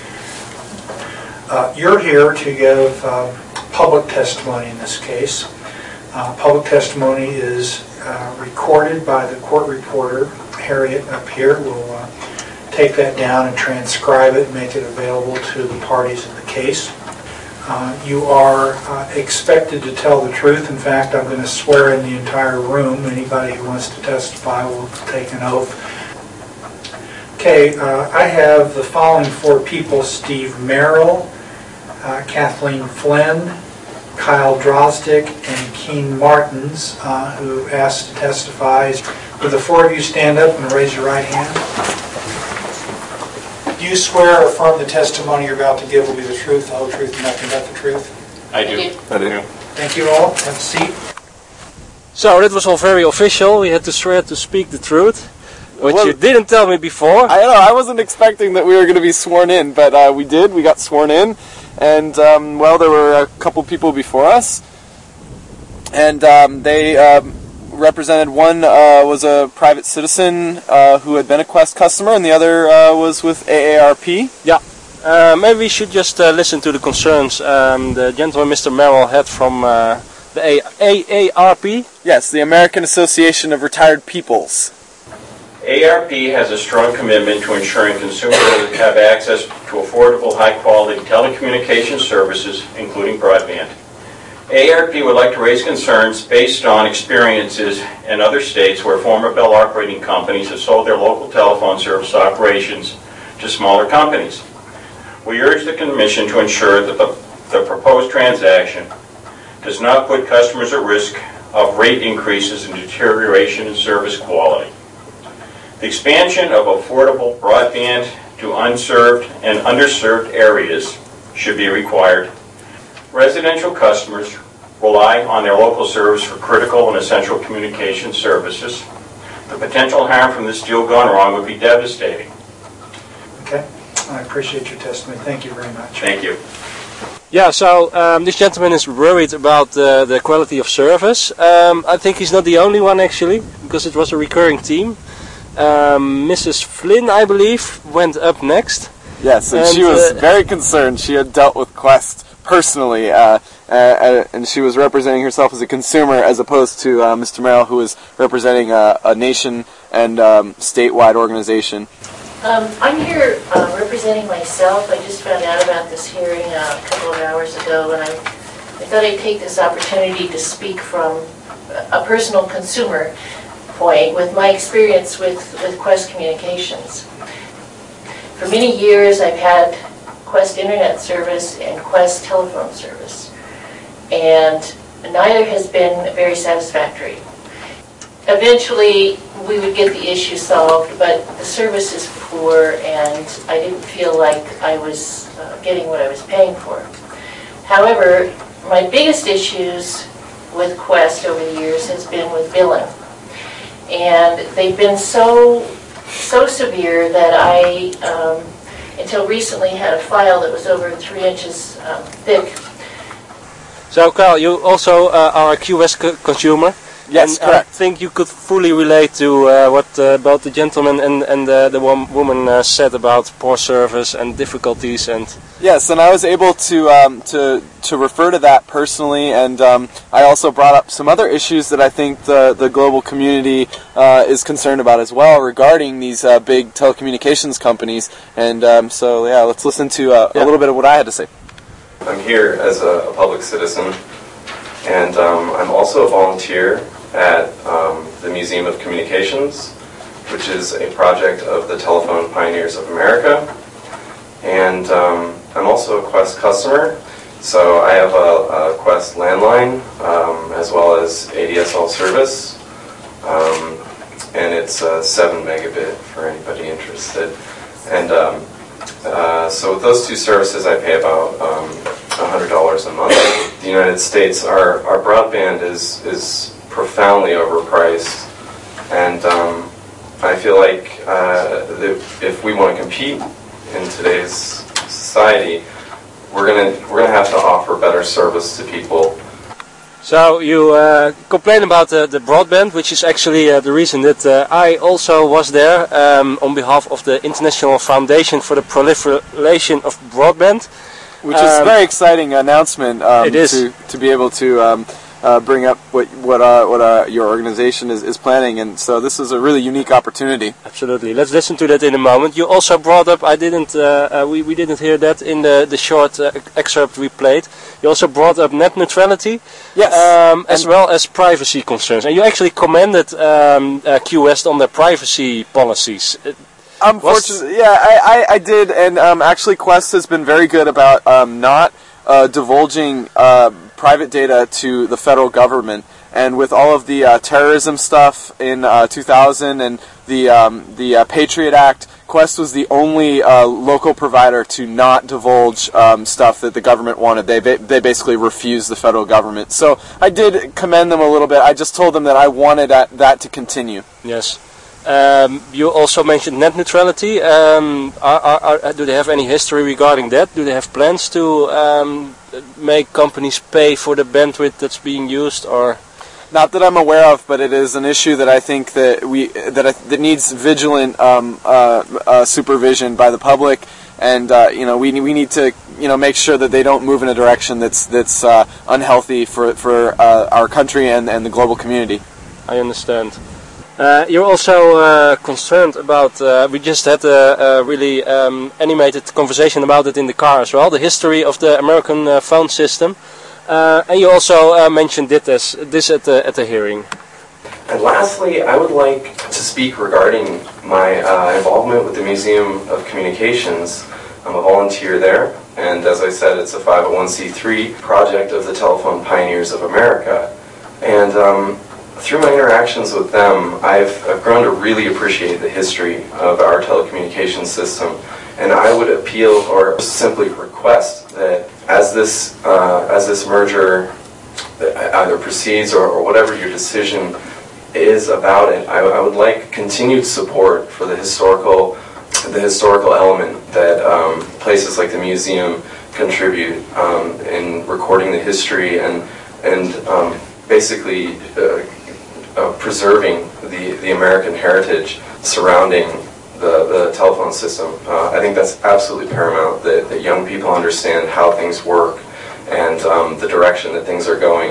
Uh, you're here to give uh, public testimony in this case. Uh, public testimony is uh, recorded by the court reporter, Harriet, up here. We'll uh, take that down and transcribe it and make it available to the parties in the case. Uh, you are uh, expected to tell the truth. In fact, I'm going to swear in the entire room. Anybody who wants to testify will take an oath. Okay, uh, I have the following four people: Steve Merrill, uh, Kathleen Flynn, Kyle Drozdick, and Keen Martins, uh, who asked to testify. Would the four of you stand up and raise your right hand? Do you swear or affirm the testimony you're about to give will be the truth, the whole truth, and nothing but the truth? I do. I do. Thank you all. Have a seat. So that was all very official. We had to swear to speak the truth, which Well, you didn't tell me before. I know, I wasn't expecting that we were going to be sworn in, but uh, we did. We got sworn in. And, um, well, there were a couple people before us. And um, they um, represented, one uh, was a private citizen uh, who had been a Qwest customer, and the other uh, was with A A R P. Yeah. Uh, maybe we should just uh, listen to the concerns um, the gentleman, Mister Merrill, had from uh, the A A R P. Yes, the American Association of Retired Peoples. A A R P has a strong commitment to ensuring consumers have access to affordable, high-quality telecommunications services, including broadband. A A R P would like to raise concerns based on experiences in other states where former Bell operating companies have sold their local telephone service operations to smaller companies. We urge the Commission to ensure that the, the proposed transaction does not put customers at risk of rate increases and deterioration in service quality. The expansion of affordable broadband to unserved and underserved areas should be required. Residential customers rely on their local service for critical and essential communication services. The potential harm from this deal gone wrong would be devastating. Okay. I appreciate your testimony. Thank you very much. Thank you. Yeah, so um, this gentleman is worried about uh, the quality of service. Um, I think he's not the only one, actually, because it was a recurring theme. Um, Missus Flynn, I believe, went up next. Yes, and, and she was uh, very concerned. She had dealt with Qwest personally, uh, uh, and she was representing herself as a consumer as opposed to uh, Mister Merrill, who was representing a, a nation and um, statewide organization. Um, I'm here uh, representing myself. I just found out about this hearing uh, a couple of hours ago, and I, I thought I'd take this opportunity to speak from a personal consumer point with my experience with, with Qwest Communications. For many years I've had Qwest Internet service and Qwest telephone service, and neither has been very satisfactory. Eventually we would get the issue solved, but the service is poor and I didn't feel like I was uh, getting what I was paying for. However, my biggest issues with Qwest over the years has been with billing. And they've been so so severe that I, um, until recently, had a file that was over three inches um, thick. So, Kyle, you also uh, are a Qwest co consumer. Yes, and correct. I think you could fully relate to uh, what uh, both the gentleman and, and uh, the one woman uh, said about poor service and difficulties. And yes, and I was able to um, to to refer to that personally, and um, I also brought up some other issues that I think the the global community uh, is concerned about as well regarding these uh, big telecommunications companies. And um, so, yeah, let's listen to uh, yeah. a little bit of what I had to say. I'm here as a, a public citizen and um, I'm also a volunteer at um, the Museum of Communications, which is a project of the Telephone Pioneers of America. And um, I'm also a Qwest customer, so I have a, a Qwest landline um, as well as A D S L service, um, and it's uh, seven megabit for anybody interested. And um, uh, so with those two services, I pay about um, one hundred dollars a month. In the United States, our, our broadband is, is profoundly overpriced, and um, I feel like uh, if we want to compete in today's society, we're gonna we're gonna have to offer better service to people. So you uh, complain about uh, the broadband, which is actually uh, the reason that uh, I also was there um, on behalf of the International Foundation for the Proliferation of Broadband. Which is a um, very exciting announcement um, it is. to to be able to um, uh, bring up what what uh, what uh, your organization is, is planning, and so this is a really unique opportunity. Absolutely. Let's listen to that in a moment. You also brought up, I didn't, uh, uh, we we didn't hear that in the the short uh, excerpt we played. You also brought up net neutrality, yes, um, as well as privacy concerns, and you actually commended um, uh, Qwest on their privacy policies. It Unfortunately, yeah, I, I, I did, and um, actually Qwest has been very good about um, not uh, divulging uh, private data to the federal government. And with all of the uh, terrorism stuff in uh, two thousand and the um, the uh, Patriot Act, Qwest was the only uh, local provider to not divulge um, stuff that the government wanted. They ba they basically refused the federal government. So I did commend them a little bit. I just told them that I wanted that, that to continue. Yes. Um, you also mentioned net neutrality. Um, are, are, are, do they have any history regarding that? Do they have plans to um, make companies pay for the bandwidth that's being used, or? Not that I'm aware of, but it is an issue that I think that we that I, that needs vigilant um, uh, uh, supervision by the public, and uh, you know we we need to you know make sure that they don't move in a direction that's that's uh, unhealthy for for uh, our country and and the global community. I understand. Uh, you're also uh, concerned about, uh, we just had a, a really um, animated conversation about it in the car as well, the history of the American uh, phone system. Uh, and you also uh, mentioned it as, this at the, at the hearing. And lastly, I would like to speak regarding my uh, involvement with the Museum of Communications. I'm a volunteer there, and as I said, it's a five oh one c three project of the Telephone Pioneers of America. And um, through my interactions with them, I've, I've grown to really appreciate the history of our telecommunications system, and I would appeal or simply request that as this uh, as this merger either proceeds or, or whatever your decision is about it, I, I would like continued support for the historical the historical element that um, places like the museum contribute um, in recording the history and and um, basically. Uh, Uh, preserving the, the American heritage surrounding the, the telephone system. Uh, I think that's absolutely paramount, that, that young people understand how things work and um, the direction that things are going.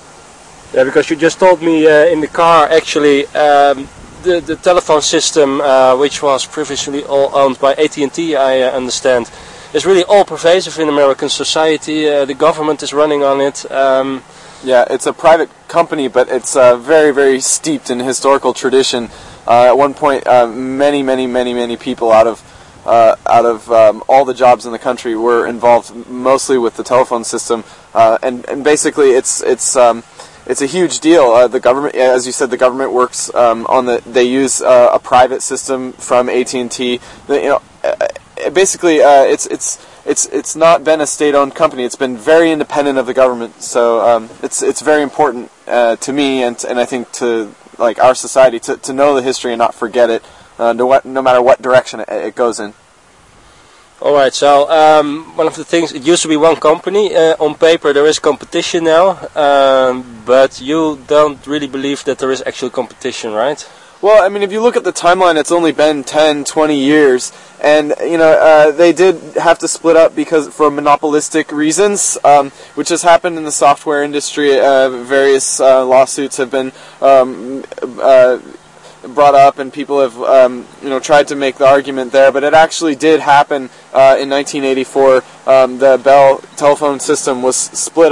Yeah, because you just told me uh, in the car, actually, um, the, the telephone system, uh, which was previously all owned by A T and T, I uh, understand, is really all pervasive in American society. Uh, the government is running on it. Um, Yeah, it's a private company, but it's uh, very, very steeped in historical tradition. Uh, at one point, uh, many, many, many, many people out of uh, out of um, all the jobs in the country were involved, mostly with the telephone system. Uh, and and basically, it's it's um, it's a huge deal. Uh, the government, as you said, the government works um, on the. They use uh, a private system from A T and T. You know, basically, uh, it's it's. It's it's not been a state-owned company. It's been very independent of the government. So um, it's it's very important uh, to me and and I think to like our society to, to know the history and not forget it, uh, no what no matter what direction it, it goes in. All right. So um, one of the things, it used to be one company. Uh, on paper, there is competition now, um, but you don't really believe that there is actual competition, right? Well, I mean, if you look at the timeline, it's only been ten, twenty years, and, you know, uh, they did have to split up because for monopolistic reasons, um, which has happened in the software industry. Uh, various uh, lawsuits have been um, uh, brought up, and people have, um, you know, tried to make the argument there, but it actually did happen uh, in nineteen eighty-four. Um, the Bell telephone system was split up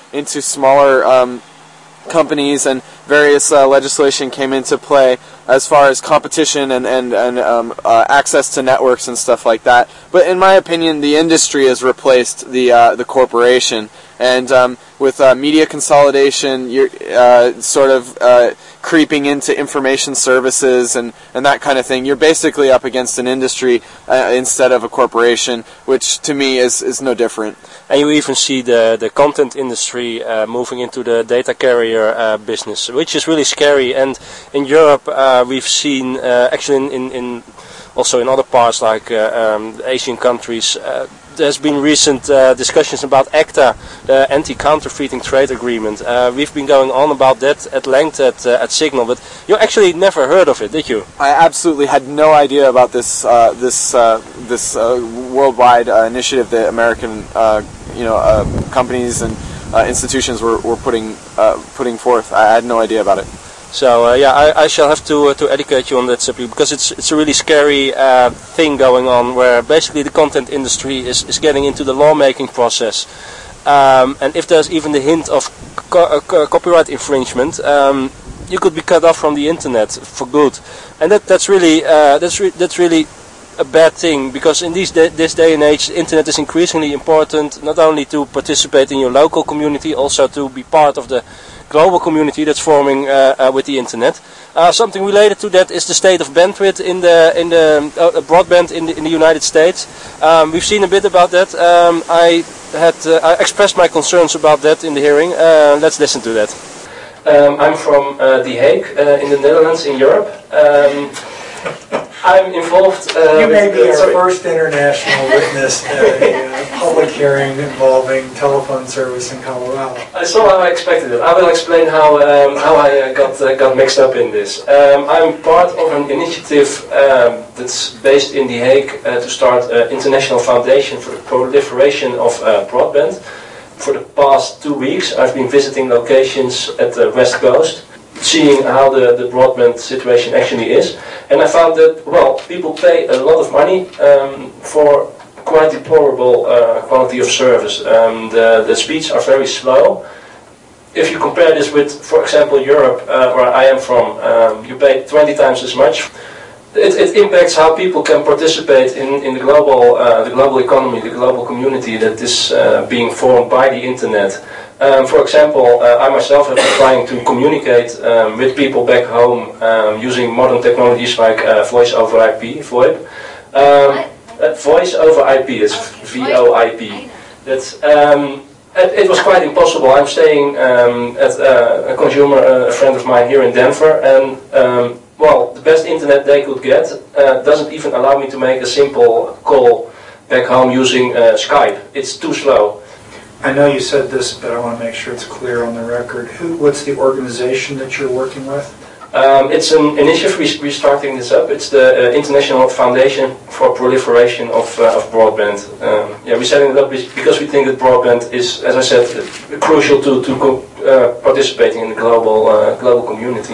into smaller um, companies, and various uh, legislation came into play as far as competition and and, and um, uh, access to networks and stuff like that. But in my opinion, the industry has replaced the uh, the corporation, and um, with uh, media consolidation, you're uh, sort of uh, creeping into information services and, and that kind of thing. You're basically up against an industry uh, instead of a corporation, which to me is, is no different. And you even see the, the content industry uh, moving into the data carrier uh, business, which is really scary. And in Europe, uh, we've seen, uh, actually in, in, in also in other parts like uh, um, Asian countries, uh, there's been recent uh, discussions about ACTA, the anti-counterfeiting trade agreement. Uh, we've been going on about that at length at, uh, at Signal, but you actually never heard of it, did you? I absolutely had no idea about this uh, this uh, this uh, worldwide uh, initiative that American uh, you know uh, companies and uh, institutions were, were putting uh, putting forth. I had no idea about it. So uh, yeah, I, I shall have to uh, to educate you on that subject, because it's it's a really scary uh, thing going on, where basically the content industry is, is getting into the lawmaking process, um, and if there's even the hint of co uh, co copyright infringement, um, you could be cut off from the internet for good, and that that's really uh, that's re that's really a bad thing, because in these day, this day and age, the internet is increasingly important, not only to participate in your local community, also to be part of the global community that's forming uh, uh, with the internet. Uh, something related to that is the state of bandwidth in the in the uh, broadband in the in the United States. Um, we've seen a bit about that. Um, I had uh, I expressed my concerns about that in the hearing. Uh, let's listen to that. Um, I'm from uh, The Hague uh, in the Netherlands, in Europe. Um, I'm involved. Uh, you may be uh, our first international witness at a uh, public hearing involving telephone service in Colorado. I saw how I expected it. I will explain how um, how I uh, got uh, got mixed up in this. Um, I'm part of an initiative um, that's based in The Hague uh, to start an international foundation for the proliferation of uh, broadband. For the past two weeks, I've been visiting locations at the West Coast, seeing how the, the broadband situation actually is. And I found that, well, people pay a lot of money um, for quite deplorable uh, quality of service. Um, the, the speeds are very slow. If you compare this with, for example, Europe, uh, where I am from, um, you pay twenty times as much. It, it impacts how people can participate in, in the global uh, the global economy, the global community that is uh, being formed by the internet. Um, for example, uh, I myself have been trying to communicate um, with people back home um, using modern technologies like uh, voice over I P, VoIP. Um, uh, voice over I P, it's V O I P. That's, um, it, it was quite impossible. I'm staying um, at uh, a consumer, uh, a friend of mine here in Denver, and um, well, the best internet they could get uh, doesn't even allow me to make a simple call back home using uh, Skype. It's too slow. I know you said this, but I want to make sure it's clear on the record. Who, what's the organization that you're working with? Um, it's an initiative, we're starting this up. It's the uh, International Foundation for Proliferation of, uh, of Broadband. Um, yeah, we're setting it up because we think that broadband is, as I said, crucial to, to uh, participating in the global, uh, global community.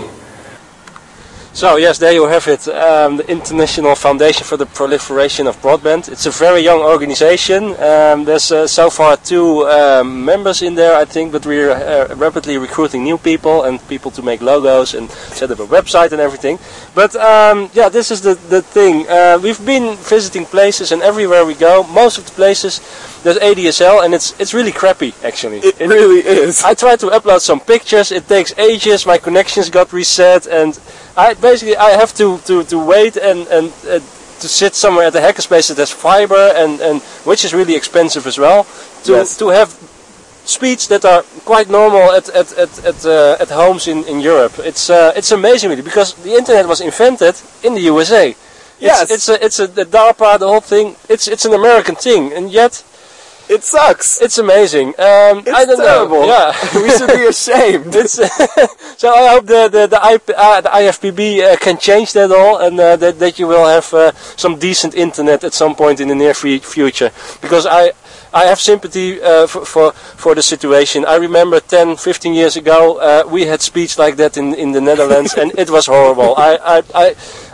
So yes, there you have it, um, the International Foundation for the Proliferation of Broadband. It's a very young organization. Um, there's uh, so far two um, members in there, I think, but we're uh, rapidly recruiting new people and people to make logos and set up a website and everything. But um, yeah, this is the, the thing. Uh, we've been visiting places, and everywhere we go, most of the places, there's A D S L, and it's it's really crappy, actually. It, it really is. I tried to upload some pictures, it takes ages, my connections got reset, and I basically I have to, to, to wait and, and uh, to sit somewhere at the hackerspace that has fiber, and, and which is really expensive as well, to yes. to have speeds that are quite normal at at at at, uh, at homes in, in Europe. It's uh, it's amazing really, because the internet was invented in the U S A. Yes, it's, it's a it's a the DARPA, the whole thing. It's it's an American thing, and yet. It sucks. It's amazing. Um, it's I don't terrible. know. Yeah, we should be ashamed. It's, uh, so I hope the the the, I P, uh, the I F P B uh, can change that all, and uh, that that you will have uh, some decent internet at some point in the near future. Because I I have sympathy uh, for, for for the situation. I remember ten, fifteen years ago uh, we had speech like that in in the Netherlands, and it was horrible. I I. I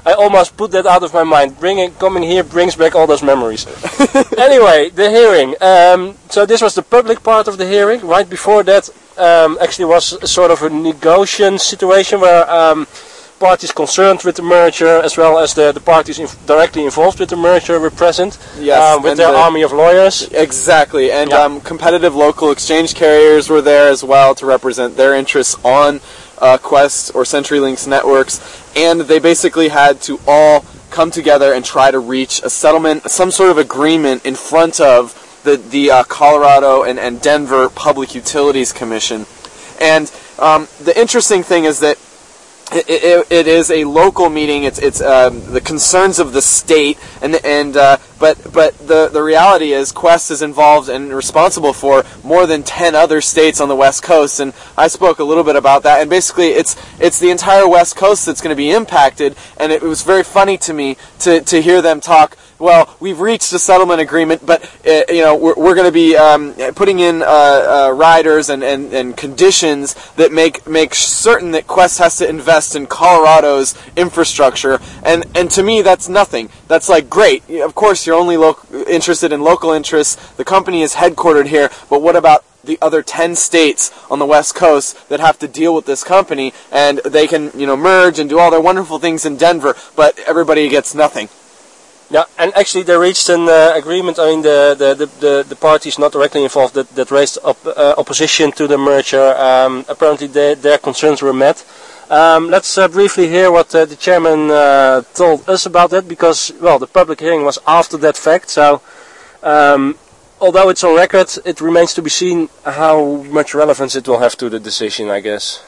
I almost put that out of my mind. Bringing, coming here brings back all those memories. Anyway, the hearing. Um, so this was the public part of the hearing. Right before that, um, actually was a sort of a negotiation situation where um, parties concerned with the merger, as well as the, the parties inf- directly involved with the merger, were present. Yes, um, with their the, army of lawyers. Exactly, and yeah. um, competitive local exchange carriers were there as well to represent their interests on uh, Qwest or CenturyLink's networks, and they basically had to all come together and try to reach a settlement, some sort of agreement in front of the, the uh, Colorado and, and Denver Public Utilities Commission. And um, the interesting thing is that It, it, it is a local meeting. It's it's um, the concerns of the state, and and uh, but but the the reality is Qwest is involved and responsible for more than ten other states on the West Coast, and I spoke a little bit about that. And basically, it's it's the entire West Coast that's going to be impacted. And it was very funny to me to to hear them talk. Well, we've reached a settlement agreement, but uh, you know we're, we're going to be um, putting in uh, uh, riders and, and, and conditions that make make certain that Qwest has to invest in Colorado's infrastructure, and and to me that's nothing. That's like great. Of course, you're only lo- interested in local interests. The company is headquartered here, but what about the other ten states on the West Coast that have to deal with this company, and they can you know merge and do all their wonderful things in Denver, but everybody gets nothing. Yeah, and actually they reached an uh, agreement. I mean, the, the, the, the, the parties not directly involved that, that raised op- uh, opposition to the merger, um, apparently they, their concerns were met. Um, let's uh, briefly hear what uh, the chairman uh, told us about that, because, well, the public hearing was after that fact, so um, although it's on record, it remains to be seen how much relevance it will have to the decision, I guess.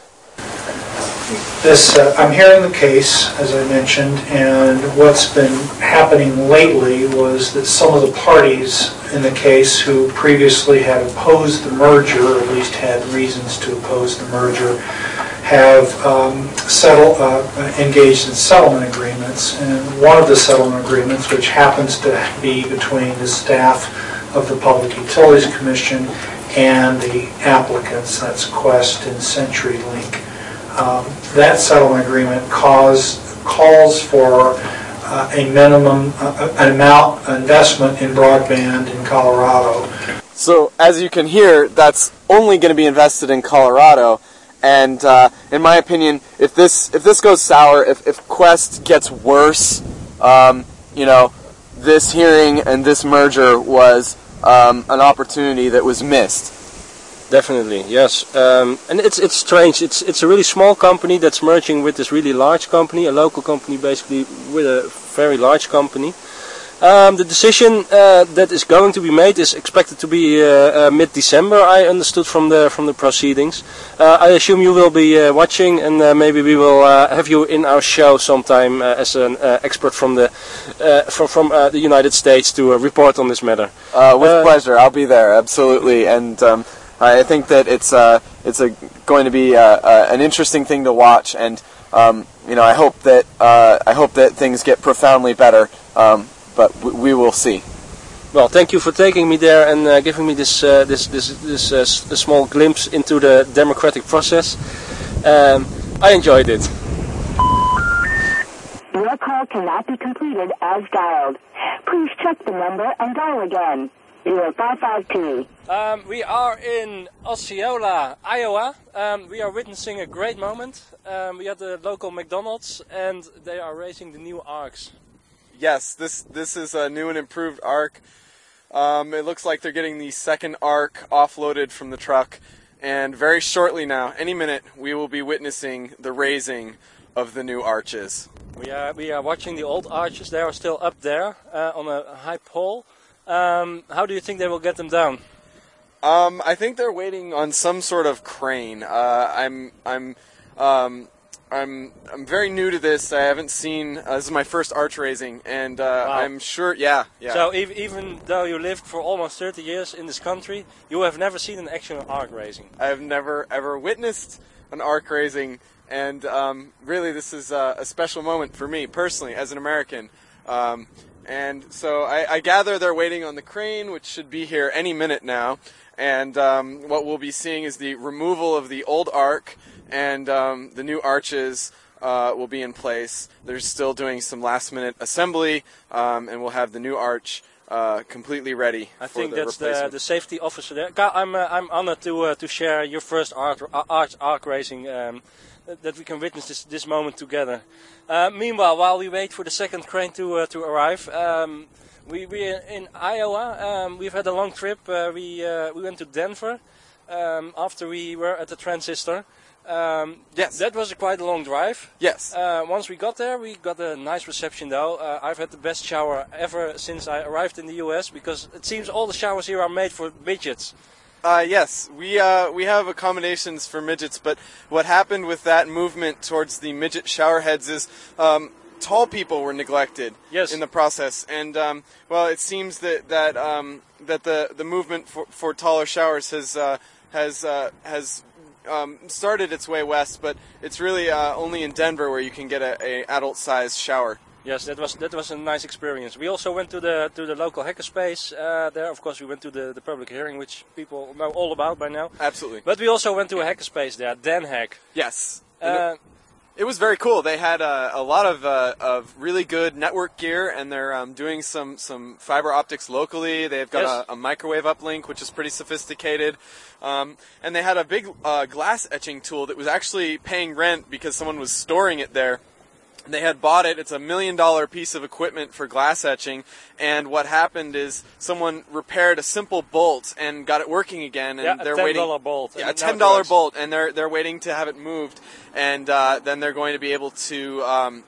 This, uh, I'm hearing the case, as I mentioned, and what's been happening lately was that some of the parties in the case who previously had opposed the merger, or at least had reasons to oppose the merger, have um, settled, uh, engaged in settlement agreements. And one of the settlement agreements, which happens to be between the staff of the Public Utilities Commission and the applicants, that's Qwest and CenturyLink. Um, that settlement agreement cause, calls for uh, a minimum, uh, an amount investment in broadband in Colorado. So, as you can hear, that's only going to be invested in Colorado. And uh, in my opinion, if this if this goes sour, if, if Qwest gets worse, um, you know, this hearing and this merger was um, an opportunity that was missed. Definitely, yes. Um, and it's it's strange. It's it's a really small company that's merging with this really large company, a local company basically with a very large company. Um, the decision uh, that is going to be made is expected to be uh, uh, mid-December, I understood from the from the proceedings. Uh, I assume you will be uh, watching, and uh, maybe we will uh, have you in our show sometime uh, as an uh, expert from the uh, from from uh, the United States to uh, report on this matter. Uh, with uh, pleasure, I'll be there absolutely, and um, I think that it's uh, it's a, going to be uh, uh, an interesting thing to watch, and um, you know I hope that uh, I hope that things get profoundly better. Um, But we will see. Well, thank you for taking me there and uh, giving me this uh, this this this uh, s- small glimpse into the democratic process. Um, I enjoyed it. Your call cannot be completed as dialed. Please check the number and dial again. zero five five two. Um, we are in Osceola, Iowa. Um, we are witnessing a great moment. Um, we are at the local McDonald's and they are raising the new ARCs. Yes, this this is a new and improved ARC. Um, it looks like they're getting the second ARC offloaded from the truck, and very shortly now, any minute, we will be witnessing the raising of the new arches. We are we are watching the old arches. They are still up there uh, on a high pole. Um, how do you think they will get them down? Um, I think they're waiting on some sort of crane. Uh, I'm I'm. Um, I'm I'm very new to this. I haven't seen. Uh, this is my first arch raising, and uh, wow. I'm sure. Yeah, yeah. So even even though you lived for almost thirty years in this country, you have never seen an actual arc raising. I've never ever witnessed an arc raising, and um, really, this is uh, a special moment for me personally as an American. Um, and so I, I gather they're waiting on the crane, which should be here any minute now. And um, what we'll be seeing is the removal of the old arc and um, the new arches uh, will be in place. They're still doing some last-minute assembly, um, and we'll have the new arch uh, completely ready. I for think the that's the, replacement. the safety officer there. Ka- I'm uh, I'm honored to uh, to share your first art arch arc racing. Um, that we can witness this, this moment together. Uh, meanwhile, while we wait for the second crane to uh, to arrive, um, we we in Iowa. Um, we've had a long trip. Uh, we uh, we went to Denver um, after we were at the Transistor. Um, yes, that was a quite a long drive. Yes. Uh, once we got there, we got a nice reception though. Uh, I've had the best shower ever since I arrived in the U S because it seems all the showers here are made for midgets. Uh, yes, we uh, we have accommodations for midgets, but what happened with that movement towards the midget shower heads is um, tall people were neglected yes. in the process, and um, well, it seems that that um, that the the movement for, for taller showers has uh, has uh, has um, started its way west, but it's really uh, only in Denver where you can get a, a adult-sized shower. Yes, that was that was a nice experience. We also went to the to the local hackerspace uh, there. Of course, we went to the, the public hearing, which people know all about by now. Absolutely. But we also went to a hackerspace there, Den Hack. Yes. Uh, it, it was very cool. They had uh, a lot of uh, of really good network gear, and they're um, doing some some fiber optics locally. They've got yes. a, a microwave uplink, which is pretty sophisticated. Um, and they had a big uh, glass etching tool that was actually paying rent because someone was storing it there. They had bought it. It's a million dollar piece of equipment for glass etching, and what happened is someone repaired a simple bolt and got it working again, and yeah, they're a ten waiting. dollar bolt. Yeah, a ten dollar bolt, and they're they're waiting to have it moved, and uh, then they're going to be able to. Um,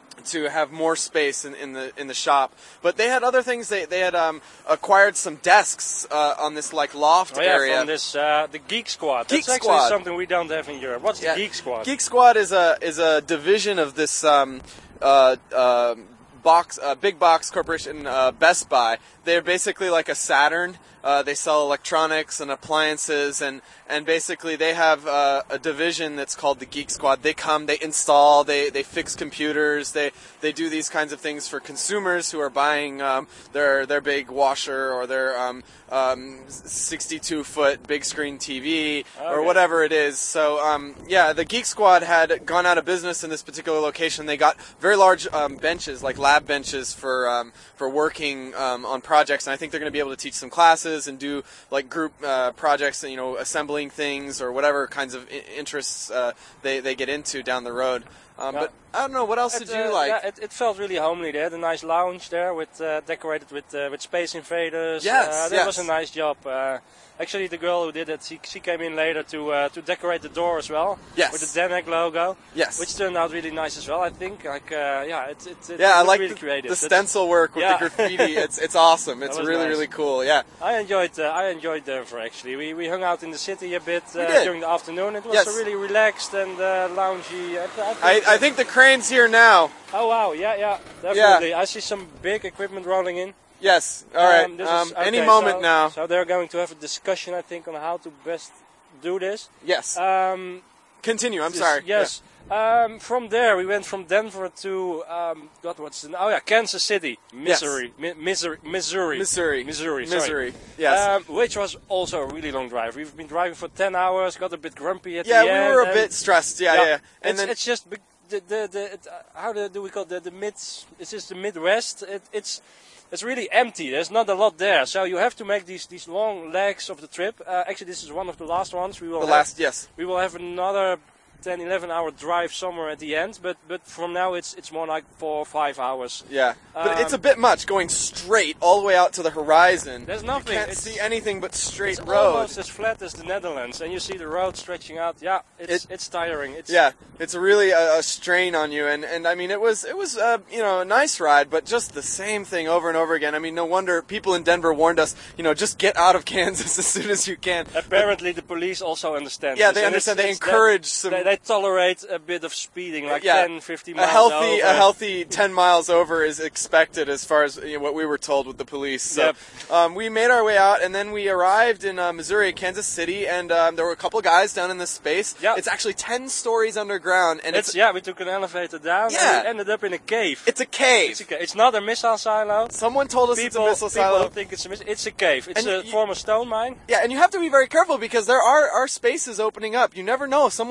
to have more space in, in the in the shop, but they had other things. They they had um, acquired some desks uh, on this like loft oh, yeah, area. From this uh, the Geek Squad. Geek That's actually Squad. something we don't have in Europe. What's yeah. the Geek Squad? Geek Squad is a is a division of this um, uh, uh, box uh, big box corporation, uh, Best Buy. They're basically like a Saturn. Uh, they sell electronics and appliances, and, and basically they have uh, a division that's called the Geek Squad. They come, they install, they, they fix computers, they, they do these kinds of things for consumers who are buying um, their their big washer or their um, um, sixty-two foot big screen T V or Okay. whatever it is. So um, yeah, the Geek Squad had gone out of business in this particular location. They got very large um, benches, like lab benches for um, for working um, on projects, and I think they're going to be able to teach some classes and do like group uh, projects, you know, assembling things or whatever kinds of I- interests uh, they they get into down the road. Um, Yeah. But I don't know, what else It, did you uh, like? Yeah, it, it felt really homely. They had a nice lounge there, with uh, decorated with uh, with Space Invaders. Yes, uh, that yes. was a nice job. Uh, actually, the girl who did it, she, she came in later to uh, to decorate the door as well. Yes. With the Den Hack logo. Yes. Which turned out really nice as well. I think. Like, uh, yeah, it's it, it, yeah, I it was like really the, creative. the That's- stencil work with yeah. the graffiti. It's it's awesome. It's That was really nice. really cool. Yeah. I enjoyed uh, I enjoyed Denver actually. We we hung out in the city a bit We uh, did. during the afternoon. It was Yes. uh, really relaxed and uh, loungy. I, I, I, think, I think the crane's here now. Oh wow! Yeah, yeah, definitely. I see some big equipment rolling in. Yes. All right. Um, this Um, is- any okay, moment so, now. So they're going to have a discussion, I think, on how to best do this. Yes. Um, Continue. I'm this- sorry. Yes. Um, from there, we went from Denver to um, God, what's the, oh yeah, Kansas City, Missouri, Mi- Missouri, Missouri, Missouri, Missouri, sorry. Missouri. Yes. Um, which was also a really long drive. We've been driving for ten hours, got a bit grumpy at Yeah, the we end. were a and- bit stressed. Yeah, yeah. And it's, then it's just be- the the, the it, uh, how the, do we call it? the the mid? It's just the Midwest. It, it's it's really empty. There's not a lot there, so you have to make these these long legs of the trip. Uh, actually, this is one of the last ones. We will the have, last. Yes. we will have another ten, eleven hour drive somewhere at the end, but but from now it's it's more like four or five hours. Yeah, but Um, it's a bit much going straight all the way out to the horizon. There's nothing. You can't It's- see anything but straight It's road. almost as flat as the Netherlands, and you see the road stretching out. Yeah, it's It- it's tiring. It's Yeah, it's really a, a strain on you, and, and I mean it was it was uh, you know a nice ride, but just the same thing over and over again. I mean, no wonder people in Denver warned us, you know, just get out of Kansas as soon as you can. Apparently, the police also understand. Yeah, this, they and it's- understand. They it's encourage that- some- They, they tolerate a bit of speeding, like Yeah, ten, fifteen a miles healthy over. a healthy ten miles over is expected as far as you know, what we were told with the police. So Yep. um, we made our way out, and then we arrived in uh, Missouri, Kansas City, and um, there were a couple of guys down in this space. Yeah. It's actually ten stories underground, and It's, it's, yeah, we took an elevator down, Yeah. and we ended up in a cave. it's a cave. It's, a ca- it's not a missile silo. Someone told us people, it's a missile people silo. think it's a missile. It's a cave. It's And a former stone mine. Yeah, and you have to be very careful because there are, are spaces opening up. You never know. Someone might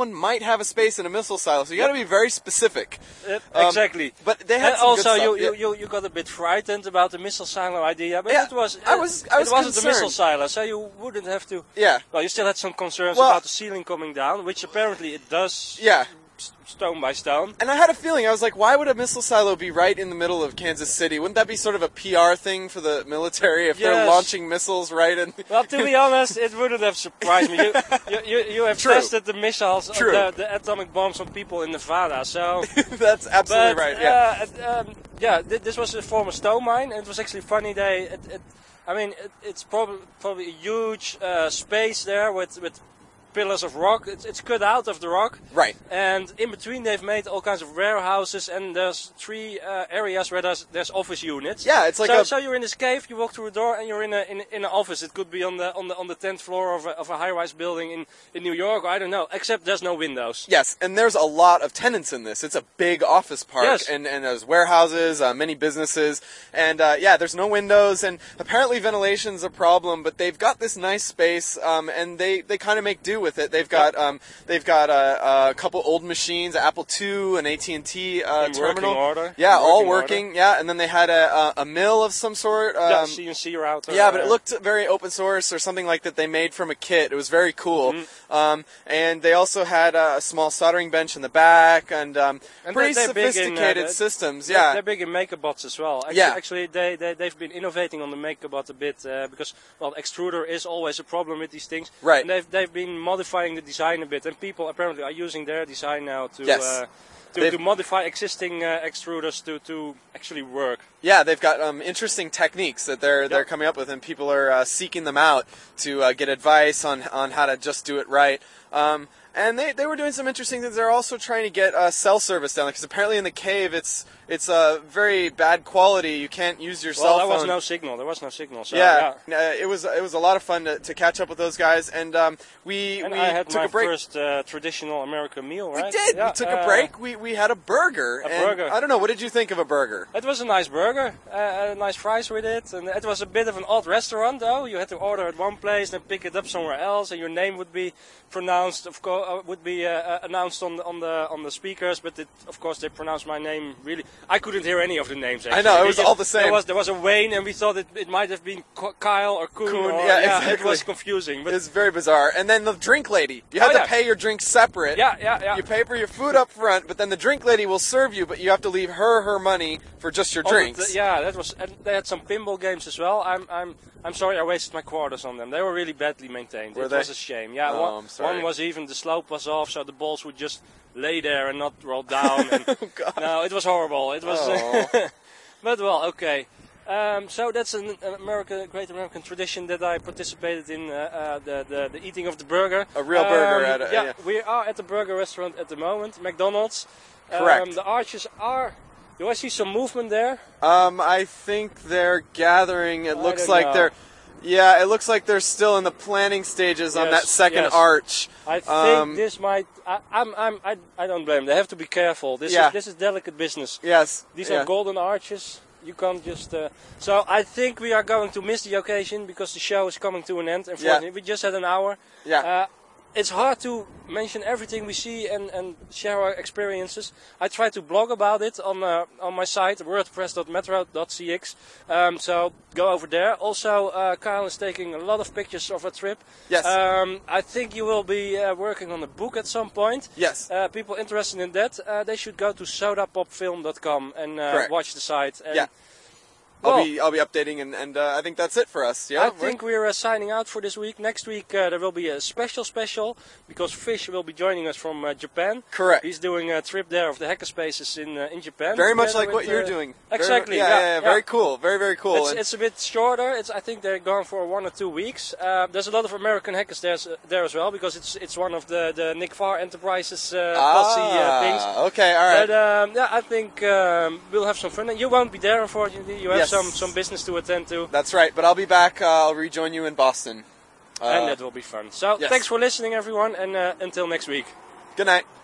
have a space in a missile silo, so you got to be very specific. Uh, Um, exactly. But they had and some also good stuff. you, you, yeah. you you got a bit frightened about the missile silo idea, but Yeah, it was I was- I was it wasn't the missile concerned. silo, so you wouldn't have to. Yeah. Well, you still had some concerns Well- about the ceiling coming down, which apparently it does. Yeah. s- Stone by stone. And I had a feeling, I was like, why would a missile silo be right in the middle of Kansas City? Wouldn't that be sort of a P R thing for the military if they're Yes. launching missiles right in... Well, to be honest, it wouldn't have surprised me. You, you, you, you have True. tested the missiles, uh, True. the, the atomic bombs on people in Nevada, so... That's absolutely but, right, yeah. Uh, um, yeah, th this was a former stone mine, and it was actually funny. They, it, it, I mean, it, it's probably probably a huge uh, space there with with pillars of rock. It's, it's cut out of the rock. Right. And in between, they've made all kinds of warehouses, and there's three uh, areas where there's there's office units. Yeah, it's like so, a- so you're in this cave. You walk through a door, and you're in a in, in an office. It could be on the on the on the tenth floor of a, of a high-rise building in in New York. Or I don't know. Except there's no windows. Yes, and there's a lot of tenants in this. It's a big office park, Yes. and, and there's warehouses, uh, many businesses, and uh, yeah, there's no windows, and apparently ventilation's a problem, but they've got this nice space, um, and they, they kind of make do with it. They've got um, they've got a, a couple old machines, Apple two, an A T and T uh, In terminal. working order. Yeah, In all working working. order. Yeah, and then they had a, a, a mill of some sort. Um, yeah, C N C router. Yeah, but it uh, looked very open source or something like that they made from a kit. It was very cool. Mm-hmm. Um, and they also had uh, a small soldering bench in the back and, um, And pretty they're- they're big in, uh, sophisticated the- systems. they're- Yeah. They're big in MakerBots as well. Actually, Yeah. actually they, they, they've been innovating on the MakerBot a bit uh, because, well, extruder is always a problem with these things. Right. And they've, they've been modifying the design a bit, and people apparently are using their design now to, Yes. uh, to, They've- to modify existing uh, extruders to, to actually work. Yeah, they've got um, interesting techniques that they're they're coming up with, and people are uh, seeking them out to uh, get advice on on how to just do it right. Um, and they, they were doing some interesting things. They're also trying to get uh, cell service down there because apparently in the cave it's it's uh, very bad quality. You can't use your Well, cell there phone. was no signal. There was no signal. So, yeah, yeah. Uh, it was it was a lot of fun to, to catch up with those guys, and um, we And we I had took my a break. first uh, traditional American meal, right? We did. Yeah, we took uh, a break. We we had a burger. A and burger. I don't know. What did you think of a burger? It was a nice burger, uh, nice fries with it, and it was a bit of an odd restaurant though. You had to order at one place, then pick it up somewhere else, and your name would be pronounced, of course, uh, would be uh, uh, announced on the on the on the speakers. But it, of course, they pronounced my name really. I couldn't hear any of the names. Actually. I know, it was They- all the same. There was there was a Wayne, and we thought it, it might have been Ko- Kyle or Koen. Koen, or, yeah, It exactly. was confusing, but It's very bizarre. And then the drink lady. You have Oh, to yeah. pay your drink separate. Yeah, yeah, yeah. You pay for your food up front, but then the drink lady will serve you, but you have to leave her her money for just your Oh, but drinks. the- yeah, that was. And they had some pinball games as well. I'm, I'm, I'm sorry, I wasted my quarters on them. They were really badly maintained. Were it they? was a shame. Yeah, Oh, one, I'm sorry. one was even the slope was off, so the balls would just lay there and not roll down. And no, it was horrible. It was. Oh. But well, okay. Um, so that's an, an American, great American tradition that I participated in, uh, uh, the, the the eating of the burger. A real burger Um, at a- yeah, yeah. we are at the burger restaurant at the moment, McDonald's. Correct. Um, the arches are. Do I see some movement there? Um, I think they're gathering. It I looks don't like know. they're. Yeah, it looks like they're still in the planning stages on that Yes, second yes. arch. I think Um, this might. I, I'm. I'm. I, I don't blame them. They have to be careful. This Yeah. is. This is delicate business. Yes. These yeah. are golden arches. You can't just. Uh, so I think we are going to miss the occasion because the show is coming to an end. Unfortunately, we just had an hour. Yeah. Uh, it's hard to mention everything we see and, and share our experiences. I try to blog about it on uh, on my site wordpress dot metro dot c x. Um, so go over there. Also, uh, Kyle is taking a lot of pictures of a trip. Yes. Um, I think you will be uh, working on a book at some point. Yes. Uh, people interested in that, uh, they should go to soda pop film dot com and uh, Correct. watch the site. And Yeah. I'll well, be I'll be updating, and, and uh, I think that's it for us. Yeah. I think we're uh, signing out for this week. Next week uh, there will be a special special because Fish will be joining us from uh, Japan. Correct. He's doing a trip there of the hackerspaces in uh, in Japan. Very much together like what with, you're uh, doing. Very- Exactly. yeah, yeah, yeah, yeah, very cool. Very, very cool. It's, And- it's a bit shorter. It's I think they're gone for one or two weeks. Uh, there's a lot of American hackers there, uh, there as well because it's it's one of the the Nick Farr Enterprises uh, posse uh, things. Ah, okay, all right. But um, yeah, I think um, we'll have some fun. And you won't be there, unfortunately. You have Yes. some some business to attend to. That's right, but I'll be back. Uh, I'll rejoin you in Boston. Uh, and that will be fun. So yes. thanks for listening, everyone, and uh, until next week. Good night.